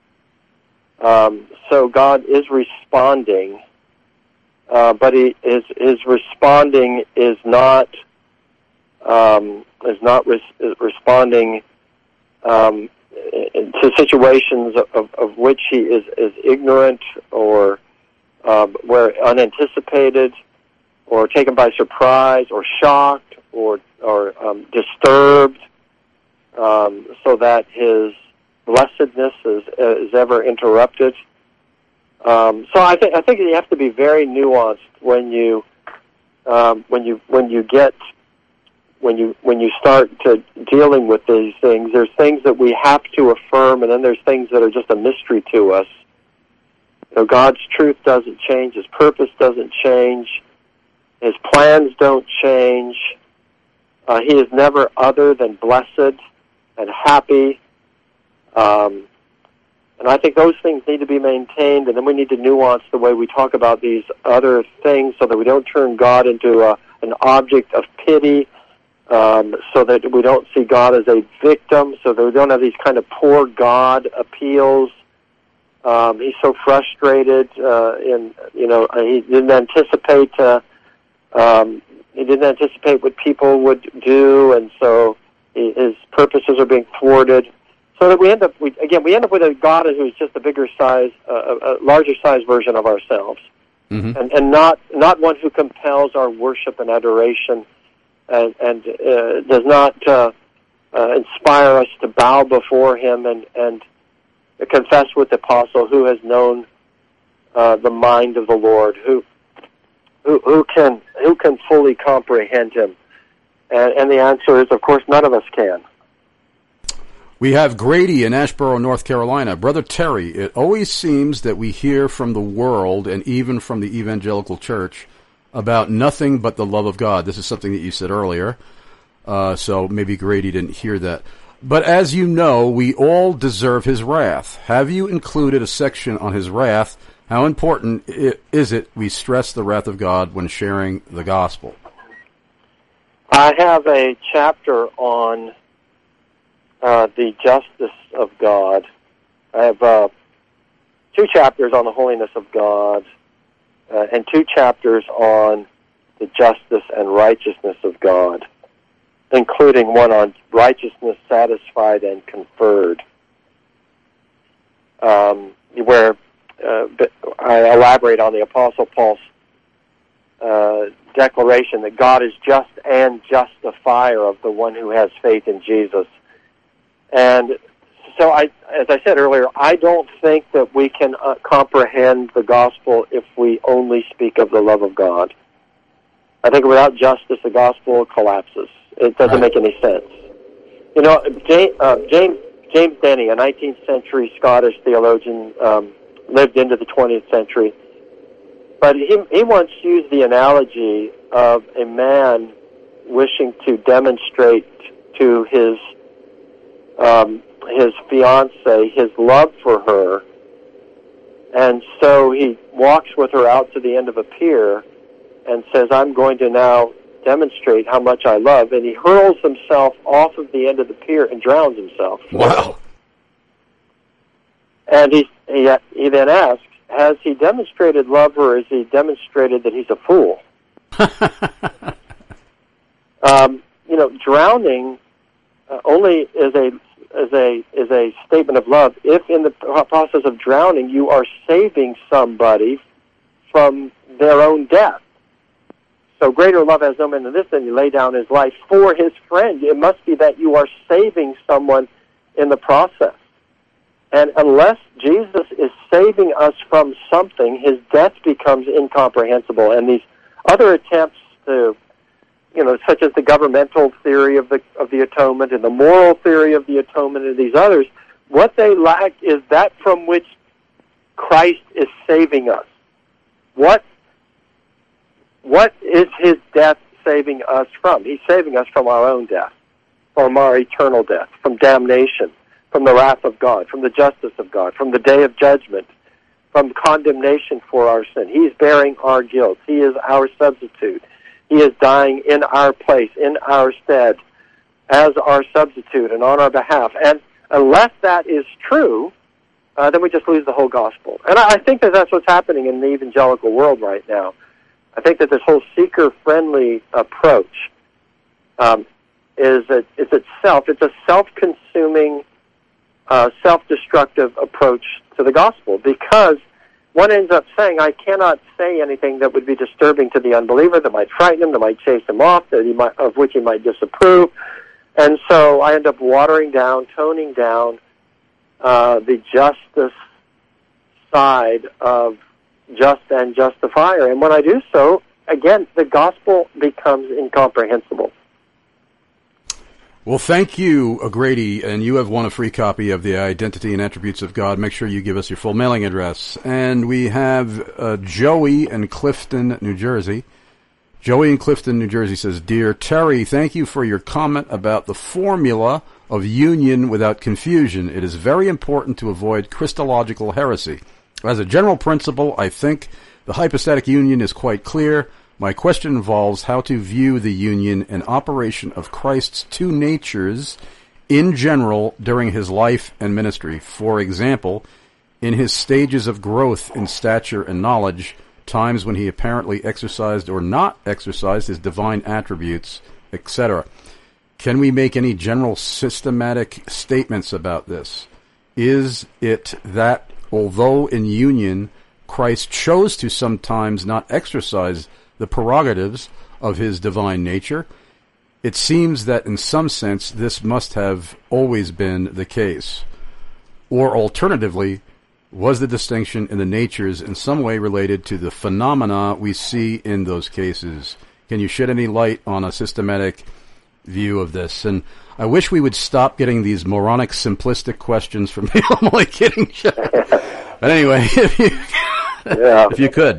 So God is responding, but his responding is not responding to situations of which he is ignorant, or where unanticipated, or taken by surprise, or shocked, or disturbed, so that his blessedness is ever interrupted. So I think you have to be very nuanced when you start to dealing with these things. There's things that we have to affirm, and then there's things that are just a mystery to us. God's truth doesn't change. His purpose doesn't change. His plans don't change. He is never other than blessed and happy. And I think those things need to be maintained, and then we need to nuance the way we talk about these other things so that we don't turn God into an object of pity, so that we don't see God as a victim, so that we don't have these kind of poor God appeals. He's so frustrated, he didn't anticipate what people would do, and so his purposes are being thwarted. So that we end up with a God who's just a bigger size, a larger size version of ourselves, and not one who compels our worship and adoration, and does not inspire us to bow before Him and confess with the apostle, who has known the mind of the Lord, who can fully comprehend Him, and the answer is, of course, none of us can. We have Grady in Asheboro, North Carolina. Brother Terry, it always seems that we hear from the world and even from the evangelical church about nothing but the love of God. This is something that you said earlier, so maybe Grady didn't hear that. But as you know, we all deserve His wrath. Have you included a section on His wrath? How important is it we stress the wrath of God when sharing the gospel? I have a chapter on the justice of God. I have 2 chapters on the holiness of God, and 2 chapters on the justice and righteousness of God, including one on righteousness satisfied and conferred, where I elaborate on the Apostle Paul's declaration that God is just and justifier of the one who has faith in Jesus. And So as I said earlier, I don't think that we can comprehend the gospel if we only speak of the love of God. I think without justice, the gospel collapses. It doesn't make any sense. You know, James Denney, a 19th century Scottish theologian, lived into the 20th century. But he once used the analogy of a man wishing to demonstrate to his fiancée his love for her, and so he walks with her out to the end of a pier and says, "I'm going to now demonstrate how much I love," and he hurls himself off of the end of the pier and drowns himself. Wow. And he then asks, has he demonstrated love, or has he demonstrated that he's a fool? You know, drowning only is a statement of love if in the process of drowning you are saving somebody from their own death. So greater love has no man than this, than he lay down his life for his friend. It must be that you are saving someone in the process. And unless Jesus is saving us from something, his death becomes incomprehensible. And these other attempts to, you know, such as the governmental theory of the atonement and the moral theory of the atonement and these others, what they lack is that from which Christ is saving us. What is his death saving us from? He's saving us from our own death, from our eternal death, from damnation, from the wrath of God, from the justice of God, from the day of judgment, from condemnation for our sin. He's bearing our guilt. He is our substitute. He is dying in our place, in our stead, as our substitute and on our behalf. And unless that is true, then we just lose the whole gospel. And I think that that's what's happening in the evangelical world right now. I think that this whole seeker-friendly approach is a self-consuming, self-destructive approach to the gospel, because one ends up saying, I cannot say anything that would be disturbing to the unbeliever, that might frighten him, that might chase him off, of which he might disapprove. And so I end up watering down, toning down the justice side of just and justifier. And when I do so, again, the gospel becomes incomprehensible. Well, thank you, O'Grady, and you have won a free copy of The Identity and Attributes of God. Make sure you give us your full mailing address. And we have Joey in Clifton, New Jersey. Joey in Clifton, New Jersey says, Dear Terry, thank you for your comment about the formula of union without confusion. It is very important to avoid Christological heresy. As a general principle, I think the hypostatic union is quite clear. My question involves how to view the union and operation of Christ's two natures in general during his life and ministry. For example, in his stages of growth in stature and knowledge, times when he apparently exercised or not exercised his divine attributes, etc. Can we make any general systematic statements about this? Is it that although in union Christ chose to sometimes not exercise the prerogatives of his divine nature, it seems that in some sense this must have always been the case? Or alternatively, was the distinction in the natures in some way related to the phenomena we see in those cases? Can you shed any light on a systematic view of this? And I wish we would stop getting these moronic, simplistic questions from me. I'm only kidding. But anyway, if you could.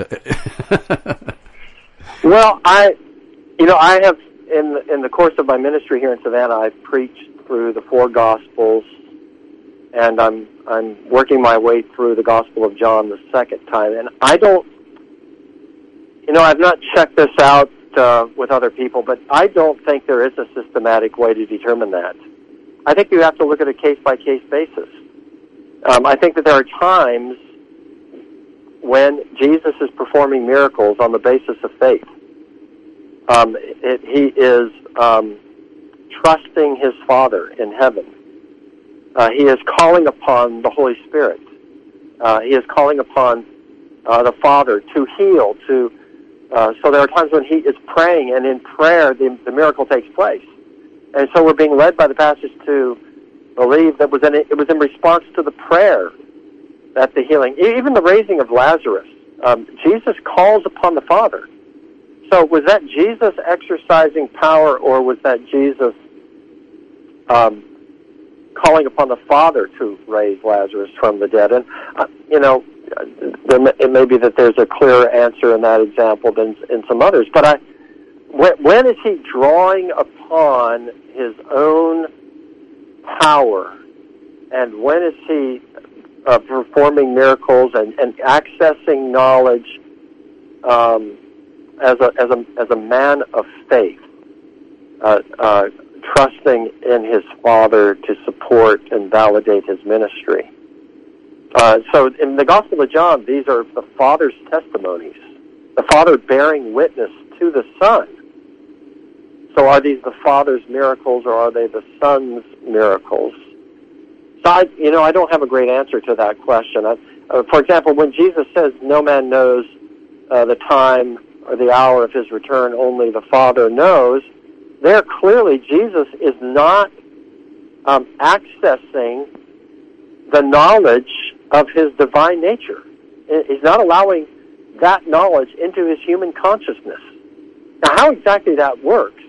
Well, I have in the course of my ministry here in Savannah, I've preached through the four Gospels, and I'm working my way through the Gospel of John the second time, and I don't, I've not checked this out with other people, but I don't think there is a systematic way to determine that. I think you have to look at a case-by-case basis. I think that there are times when Jesus is performing miracles on the basis of faith. He is trusting his Father in heaven. He is calling upon the Holy Spirit. He is calling upon the Father to heal. So there are times when he is praying, and in prayer the miracle takes place. And so we're being led by the passage to believe that it was in response to the prayer that the healing, even the raising of Lazarus, Jesus calls upon the Father. So was that Jesus exercising power, or was that Jesus calling upon the Father to raise Lazarus from the dead? And, it may be that there's a clearer answer in that example than in some others. But when is he drawing upon his own power, and when is he performing miracles and accessing knowledge as a man of faith, trusting in his Father to support and validate his ministry? So in the Gospel of John, these are the Father's testimonies, the Father bearing witness to the Son. So are these the Father's miracles, or are they the Son's miracles? So I don't have a great answer to that question. For example, when Jesus says, "No man knows the time or the hour of his return, only the Father knows," there clearly Jesus is not accessing the knowledge of his divine nature. He's not allowing that knowledge into his human consciousness. Now, how exactly that works,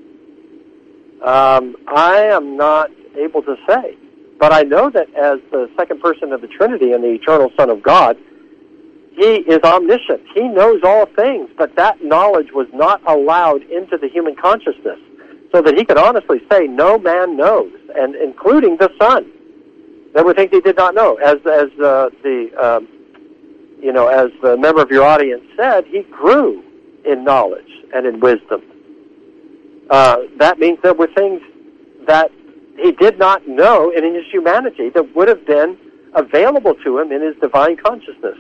I am not able to say. But I know that as the second person of the Trinity and the eternal Son of God, he is omniscient. He knows all things, but that knowledge was not allowed into the human consciousness, so that he could honestly say, "No man knows," and including the Son. There were things he did not know. As the member of your audience said, he grew in knowledge and in wisdom. That means there were things that he did not know in his humanity that would have been available to him in his divine consciousness.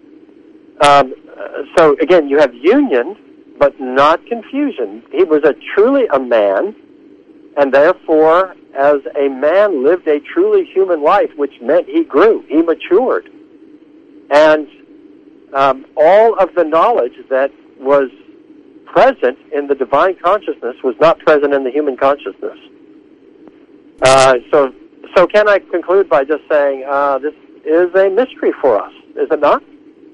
So again, you have union, but not confusion. He was truly a man, and therefore, as a man, lived a truly human life, which meant he grew, he matured. And all of the knowledge that was present in the divine consciousness was not present in the human consciousness. So can I conclude by just saying this is a mystery for us, is it not?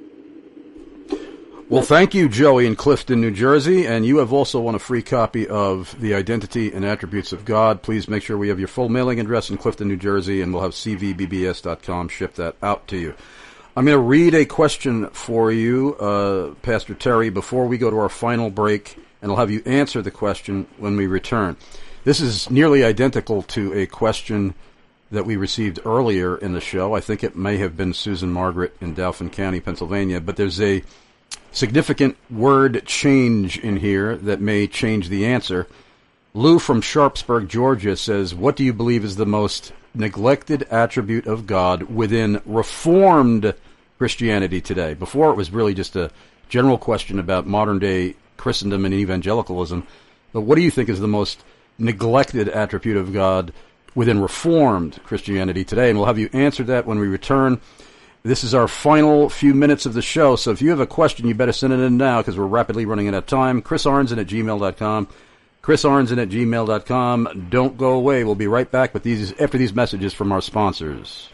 Well, thank you, Joey in Clifton, New Jersey, and you have also won a free copy of The Identity and Attributes of God. Please make sure we have your full mailing address in Clifton, New Jersey, and we'll have cvbbs.com ship that out to you. I'm going to read a question for you, Pastor Terry, before we go to our final break, and I'll have you answer the question when we return. This is nearly identical to a question that we received earlier in the show. I think it may have been Susan Margaret in Dauphin County, Pennsylvania, but there's a significant word change in here that may change the answer. Lou from Sharpsburg, Georgia says, what do you believe is the most neglected attribute of God within Reformed Christianity today? Before, it was really just a general question about modern-day Christendom and evangelicalism. But what do you think is the most neglected attribute of God within Reformed Christianity today? And we'll have you answer that when we return. This is our final few minutes of the show, so if you have a question, you better send it in now because we're rapidly running out of time. ChrisArnzen@gmail.com. ChrisArnzen@gmail.com. Don't go away. We'll be right back with these after these messages from our sponsors.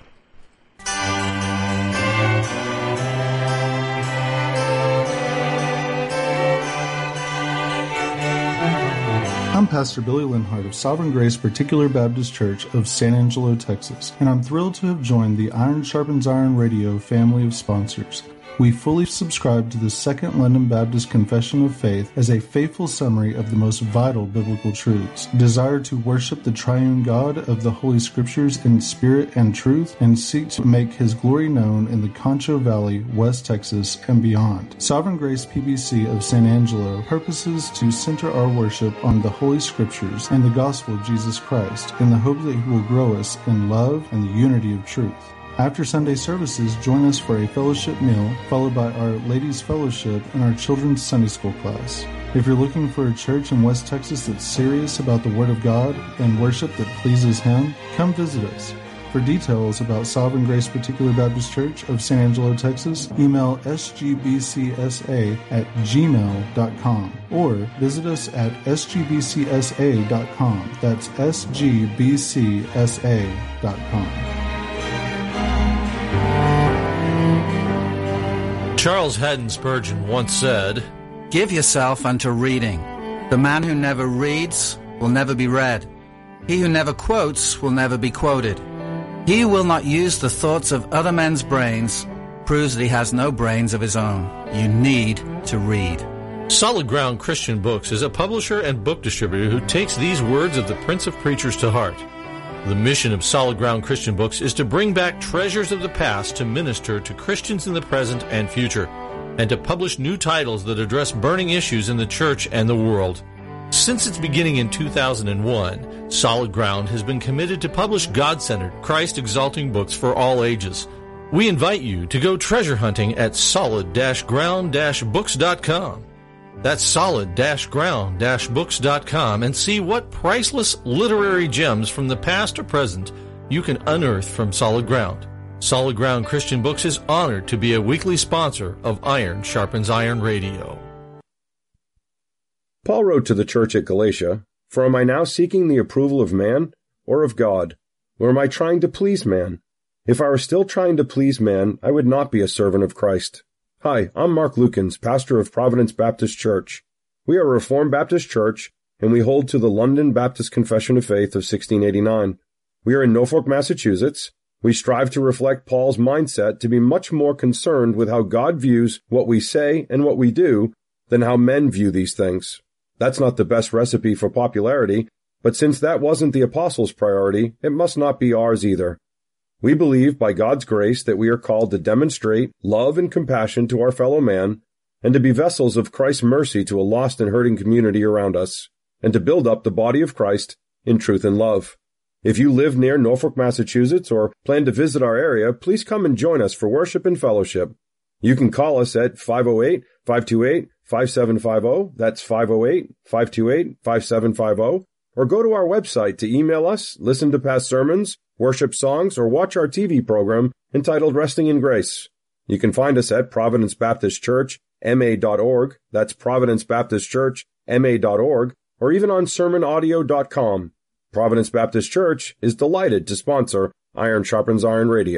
I'm Pastor Billy Linhart of Sovereign Grace Particular Baptist Church of San Angelo, Texas, and I'm thrilled to have joined the Iron Sharpens Iron Radio family of sponsors. We fully subscribe to the Second London Baptist Confession of Faith as a faithful summary of the most vital biblical truths, desire to worship the triune God of the Holy Scriptures in spirit and truth, and seek to make His glory known in the Concho Valley, West Texas, and beyond. Sovereign Grace PBC of San Angelo purposes to center our worship on the Holy Scriptures and the gospel of Jesus Christ in the hope that He will grow us in love and the unity of truth. After Sunday services, join us for a fellowship meal, followed by our Ladies' Fellowship and our Children's Sunday School class. If you're looking for a church in West Texas that's serious about the Word of God and worship that pleases Him, come visit us. For details about Sovereign Grace Particular Baptist Church of San Angelo, Texas, email sgbcsa@gmail.com or visit us at sgbcsa.com. That's sgbcsa.com. Charles Haddon Spurgeon once said, "Give yourself unto reading. The man who never reads will never be read. He who never quotes will never be quoted. He who will not use the thoughts of other men's brains proves that he has no brains of his own. You need to read." Solid Ground Christian Books is a publisher and book distributor who takes these words of the Prince of Preachers to heart. The mission of Solid Ground Christian Books is to bring back treasures of the past to minister to Christians in the present and future, and to publish new titles that address burning issues in the church and the world. Since its beginning in 2001, Solid Ground has been committed to publish God-centered, Christ-exalting books for all ages. We invite you to go treasure hunting at solid-ground-books.com. That's solid-ground-books.com, and see what priceless literary gems from the past or present you can unearth from Solid Ground. Solid Ground Christian Books is honored to be a weekly sponsor of Iron Sharpens Iron Radio. Paul wrote to the church at Galatia, "For am I now seeking the approval of man or of God? Or am I trying to please man? If I were still trying to please man, I would not be a servant of Christ." Hi, I'm Mark Lukens, pastor of Providence Baptist Church. We are a Reformed Baptist church, and we hold to the London Baptist Confession of Faith of 1689. We are in Norfolk, Massachusetts. We strive to reflect Paul's mindset to be much more concerned with how God views what we say and what we do than how men view these things. That's not the best recipe for popularity, but since that wasn't the apostles' priority, it must not be ours either. We believe, by God's grace, that we are called to demonstrate love and compassion to our fellow man, and to be vessels of Christ's mercy to a lost and hurting community around us, and to build up the body of Christ in truth and love. If you live near Norfolk, Massachusetts, or plan to visit our area, please come and join us for worship and fellowship. You can call us at 508-528-5750, that's 508-528-5750, or go to our website to email us, listen to past sermons, worship songs, or watch our TV program entitled Resting in Grace. You can find us at Providence Baptist Church, ma.org, that's Providence Baptist Church, ma.org, or even on sermonaudio.com. Providence Baptist Church is delighted to sponsor Iron Sharpens Iron Radio.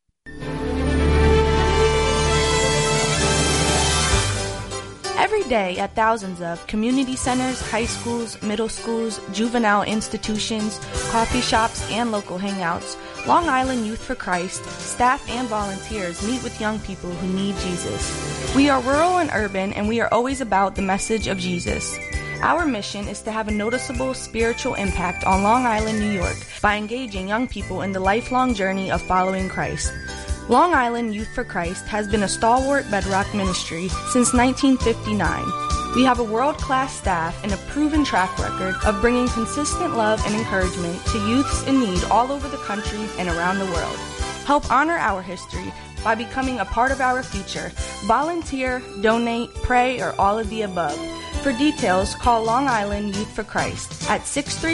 Every day at thousands of community centers, high schools, middle schools, juvenile institutions, coffee shops, and local hangouts, Long Island Youth for Christ, staff and volunteers meet with young people who need Jesus. We are rural and urban, and we are always about the message of Jesus. Our mission is to have a noticeable spiritual impact on Long Island, New York, by engaging young people in the lifelong journey of following Christ. Long Island Youth for Christ has been a stalwart bedrock ministry since 1959. We have a world-class staff and a proven track record of bringing consistent love and encouragement to youths in need all over the country and around the world. Help honor our history by becoming a part of our future. Volunteer, donate, pray, or all of the above. For details, call Long Island Youth for Christ at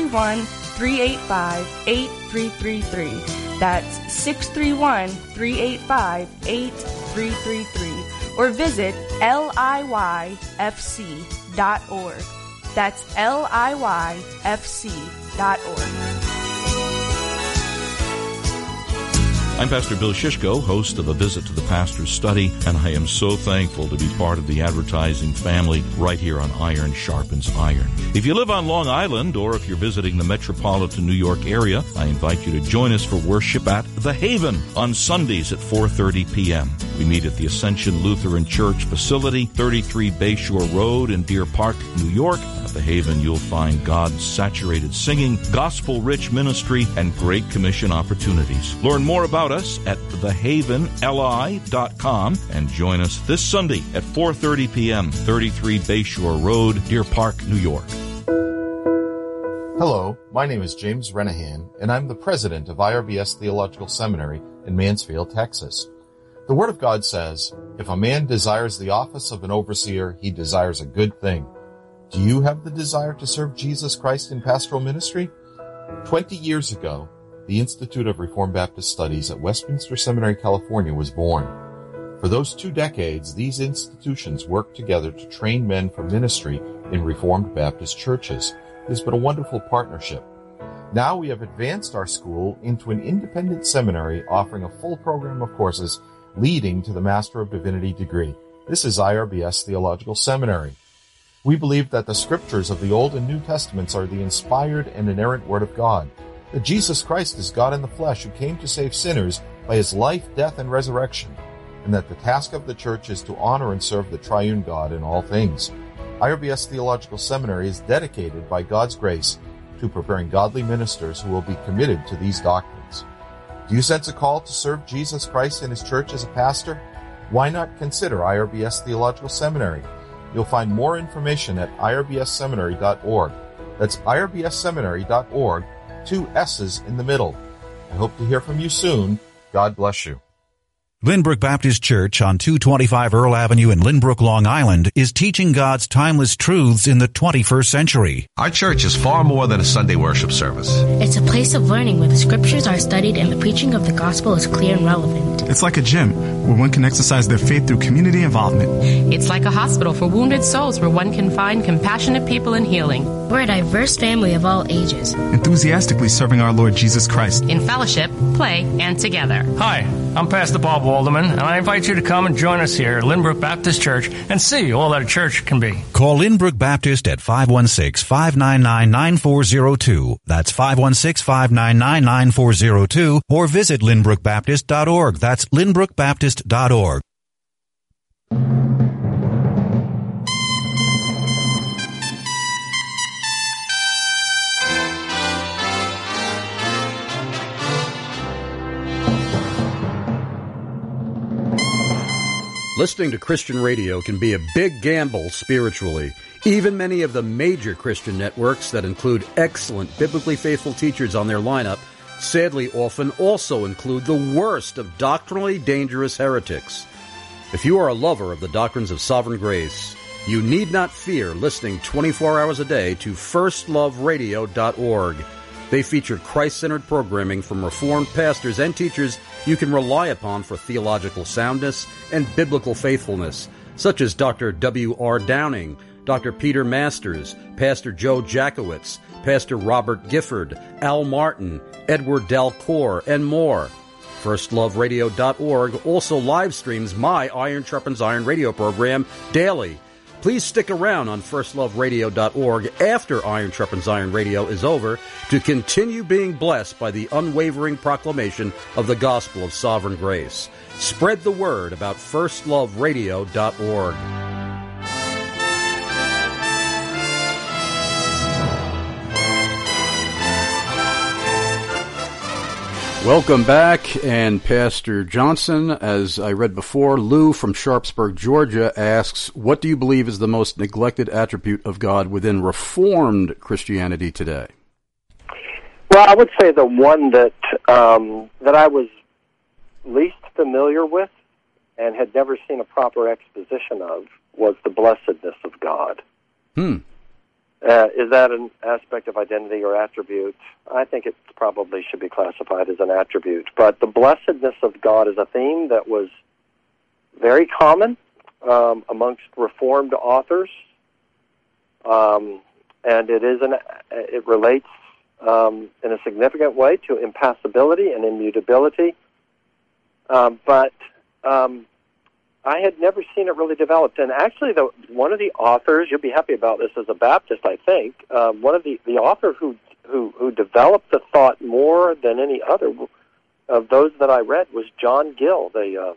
631-385-8333. That's 631-385-8333. Or visit liyfc.org. That's liyfc.org. I'm Pastor Bill Shishko, host of A Visit to the Pastor's Study, and I am so thankful to be part of the advertising family right here on Iron Sharpens Iron. If you live on Long Island, or if you're visiting the metropolitan New York area, I invite you to join us for worship at The Haven on Sundays at 4:30 p.m. We meet at the Ascension Lutheran Church facility, 33 Bayshore Road in Deer Park, New York. At The Haven, you'll find God-saturated singing, gospel-rich ministry, and Great Commission opportunities. Learn more about us at thehavenli.com and join us this Sunday at 4:30 p.m., 33 Bayshore Road, Deer Park, New York. Hello, my name is James Renahan, and I'm the president of IRBS Theological Seminary in Mansfield, Texas. The Word of God says, "If a man desires the office of an overseer, he desires a good thing." Do you have the desire to serve Jesus Christ in pastoral ministry? 20 years ago, the Institute of Reformed Baptist Studies at Westminster Seminary, California was born. For those 2 decades, these institutions worked together to train men for ministry in Reformed Baptist churches. It has been a wonderful partnership. Now we have advanced our school into an independent seminary offering a full program of courses leading to the Master of Divinity degree. This is IRBS Theological Seminary. We believe that the scriptures of the Old and New Testaments are the inspired and inerrant Word of God, that Jesus Christ is God in the flesh who came to save sinners by his life, death, and resurrection, and that the task of the church is to honor and serve the triune God in all things. IRBS Theological Seminary is dedicated by God's grace to preparing godly ministers who will be committed to these doctrines. Do you sense a call to serve Jesus Christ in his church as a pastor? Why not consider IRBS Theological Seminary? You'll find more information at irbsseminary.org. That's irbsseminary.org, 2 S's in the middle. I hope to hear from you soon. God bless you. Lynbrook Baptist Church on 225 Earl Avenue in Lynbrook, Long Island is teaching God's timeless truths in the 21st century. Our church is far more than a Sunday worship service. It's a place of learning where the scriptures are studied and the preaching of the gospel is clear and relevant. It's like a gym where one can exercise their faith through community involvement. It's like a hospital for wounded souls where one can find compassionate people in healing. We're a diverse family of all ages, enthusiastically serving our Lord Jesus Christ in fellowship, play, and together. Hi, I'm Pastor Bob Walderman, and I invite you to come and join us here at Lynbrook Baptist Church and see all that a church can be. Call Lynbrook Baptist at 516-599-9402. That's 516-599-9402, or visit lynbrookbaptist.org. That's lynbrookbaptist.org. Listening to Christian radio can be a big gamble spiritually. Even many of the major Christian networks that include excellent biblically faithful teachers on their lineup sadly often also include the worst of doctrinally dangerous heretics. If you are a lover of the doctrines of sovereign grace, you need not fear listening 24 hours a day to firstloveradio.org. They feature Christ-centered programming from Reformed pastors and teachers you can rely upon for theological soundness and biblical faithfulness, such as Dr. W.R. Downing, Dr. Peter Masters, Pastor Joe Jackowitz, Pastor Robert Gifford, Al Martin, Edward Dalcour, and more. FirstLoveRadio.org also live streams my Iron Sharpens Iron radio program daily. Please stick around on FirstLoveRadio.org after Iron Sharpens Iron Radio is over to continue being blessed by the unwavering proclamation of the gospel of sovereign grace. Spread the word about FirstLoveRadio.org. Welcome back, and Pastor Johnson, as I read before, Lou from Sharpsburg, Georgia, asks, what do you believe is the most neglected attribute of God within Reformed Christianity today? Well, I would say the one that I was least familiar with and had never seen a proper exposition of was the blessedness of God. Is that an aspect of identity or attribute? I think it probably should be classified as an attribute. But the blessedness of God is a theme that was very common amongst Reformed authors, and it relates in a significant way to impassibility and immutability. But I had never seen it really developed. And actually, one of the authors, you'll be happy about this as a Baptist, I think, one of the author who developed the thought more than any other of those that I read was John Gill, the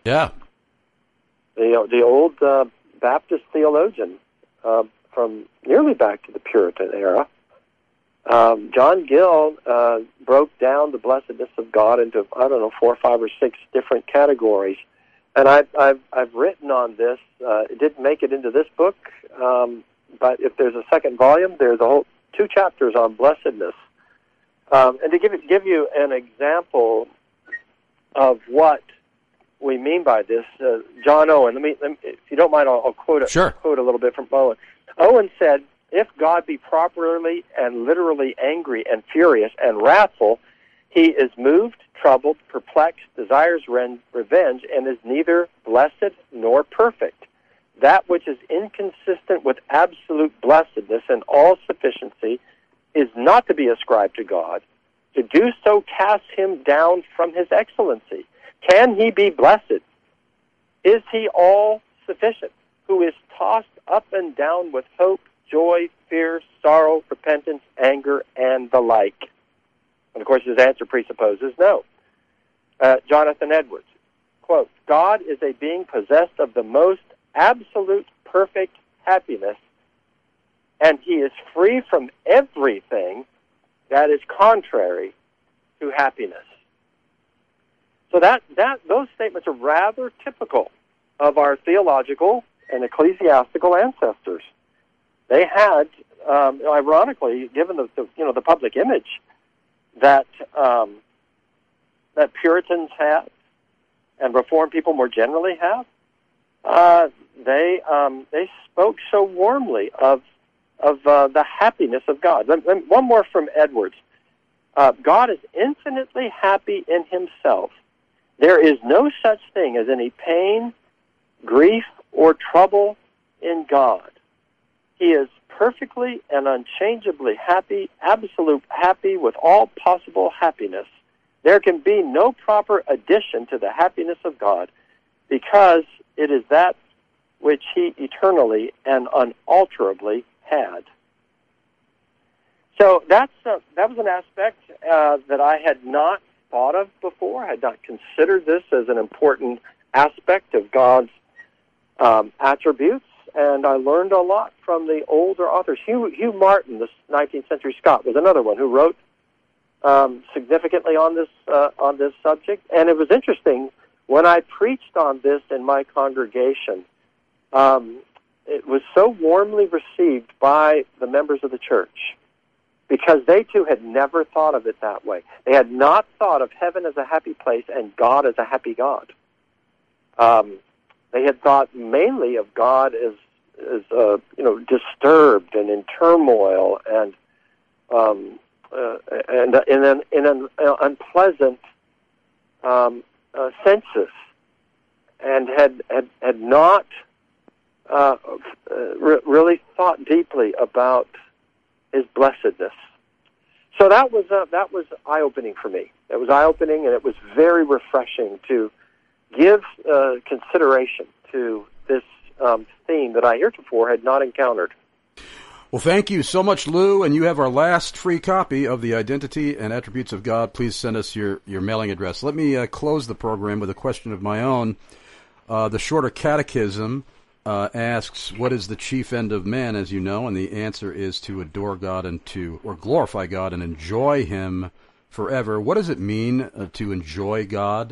old Baptist theologian from nearly back to the Puritan era. John Gill broke down the blessedness of God into, 4, 5, or 6 different categories. And I've written on this. It didn't make it into this book, but if there's a second volume, there's a whole 2 chapters on blessedness. And to give you an example of what we mean by this, John Owen. Let me, if you don't mind, I'll quote a little bit from Owen. Owen said, "If God be properly and literally angry and furious and wrathful, He is moved, troubled, perplexed, desires revenge, and is neither blessed nor perfect. That which is inconsistent with absolute blessedness and all sufficiency is not to be ascribed to God. To do so casts him down from his excellency. Can he be blessed? Is he all sufficient, who is tossed up and down with hope, joy, fear, sorrow, repentance, anger, and the like? And, of course, his answer presupposes no. Jonathan Edwards, quote, God is a being possessed of the most absolute, perfect happiness, and he is free from everything that is contrary to happiness. So those statements are rather typical of our theological and ecclesiastical ancestors. They had, ironically, given the public image that Puritans have and Reformed people more generally have, they spoke so warmly of the happiness of God. One more from Edwards. God is infinitely happy in himself. There is no such thing as any pain, grief, or trouble in God. He is perfectly and unchangeably happy, absolute happy with all possible happiness. There can be no proper addition to the happiness of God, because it is that which he eternally and unalterably had. So that was an aspect that I had not thought of before. I had not considered this as an important aspect of God's attributes, and I learned a lot from the older authors. Hugh Martin, the 19th century Scot, was another one who wrote significantly on this subject. And it was interesting, when I preached on this in my congregation, it was so warmly received by the members of the church, because they too had never thought of it that way. They had not thought of heaven as a happy place and God as a happy God. They had thought mainly of God as disturbed and in turmoil and in an unpleasant census, and had not really thought deeply about his blessedness. So that was eye-opening for me. It was eye-opening, and it was very refreshing to give consideration to this theme that I heretofore had not encountered. Well, thank you so much, Lou, and you have our last free copy of The Identity and Attributes of God. Please send us your mailing address. Let me close the program with a question of my own. The Shorter Catechism asks, what is the chief end of man, as you know? And the answer is to adore God or glorify God and enjoy him forever. What does it mean to enjoy God?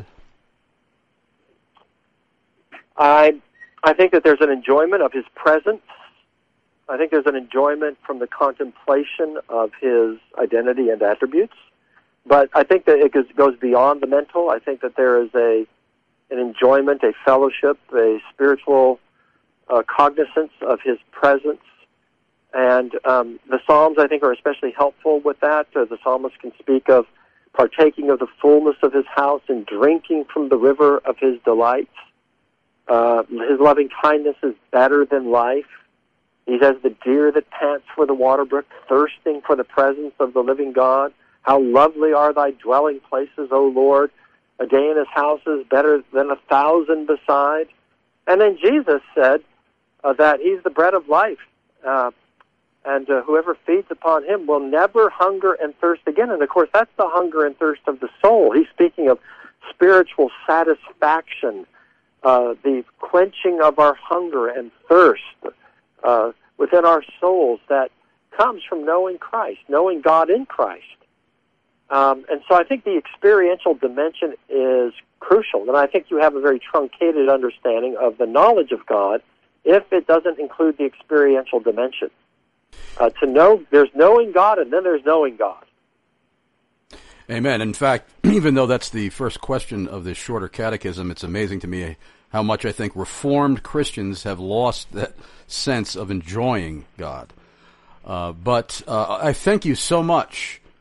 I think that there's an enjoyment of his presence. I think there's an enjoyment from the contemplation of his identity and attributes. But I think that it goes beyond the mental. I think that there is an enjoyment, a fellowship, a spiritual cognizance of his presence. And the Psalms, I think, are especially helpful with that. The psalmist can speak of partaking of the fullness of his house and drinking from the river of his delights. His loving kindness is better than life. He's as the deer that pants for the water brook, thirsting for the presence of the living God. How lovely are thy dwelling places, O Lord. A day in his house is better than 1,000 beside. And then Jesus said that he's the bread of life. And whoever feeds upon him will never hunger and thirst again. And, of course, that's the hunger and thirst of the soul. He's speaking of spiritual satisfaction, the quenching of our hunger and thirst within our souls that comes from knowing Christ, knowing God in Christ. And so I think the experiential dimension is crucial, and I think you have a very truncated understanding of the knowledge of God if it doesn't include the experiential dimension. To know, there's knowing God, and then there's knowing God. Amen. In fact, even though that's the first question of this Shorter Catechism, it's amazing to me how much I think Reformed Christians have lost that sense of enjoying God. But I thank you so much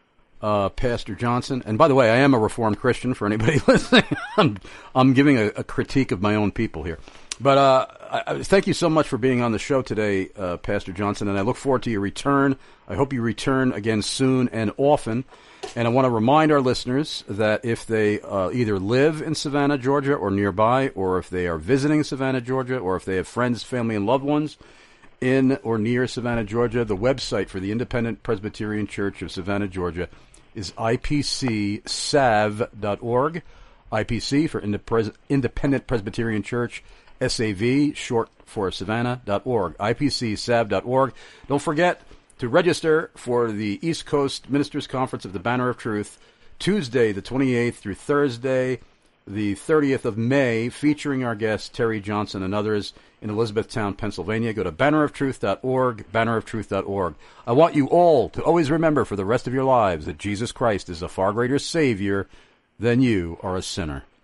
Pastor Johnson. And by the way, I am a Reformed Christian for anybody listening. I'm giving a critique of my own people here. But thank you so much for being on the show today, Pastor Johnson, and I look forward to your return. I hope you return again soon and often. And I want to remind our listeners that if they either live in Savannah, Georgia, or nearby, or if they are visiting Savannah, Georgia, or if they have friends, family, and loved ones in or near Savannah, Georgia, the website for the Independent Presbyterian Church of Savannah, Georgia is ipcsav.org. IPC for Independent Presbyterian Church, SAV, short for Savannah.org. IPCsav.org. Don't forget to register for the East Coast Ministers Conference of the Banner of Truth, Tuesday the 28th through Thursday the 30th of May, featuring our guest Terry Johnson and others in Elizabethtown, Pennsylvania. Go to banneroftruth.org, banneroftruth.org. I want you all to always remember for the rest of your lives that Jesus Christ is a far greater Savior than you are a sinner.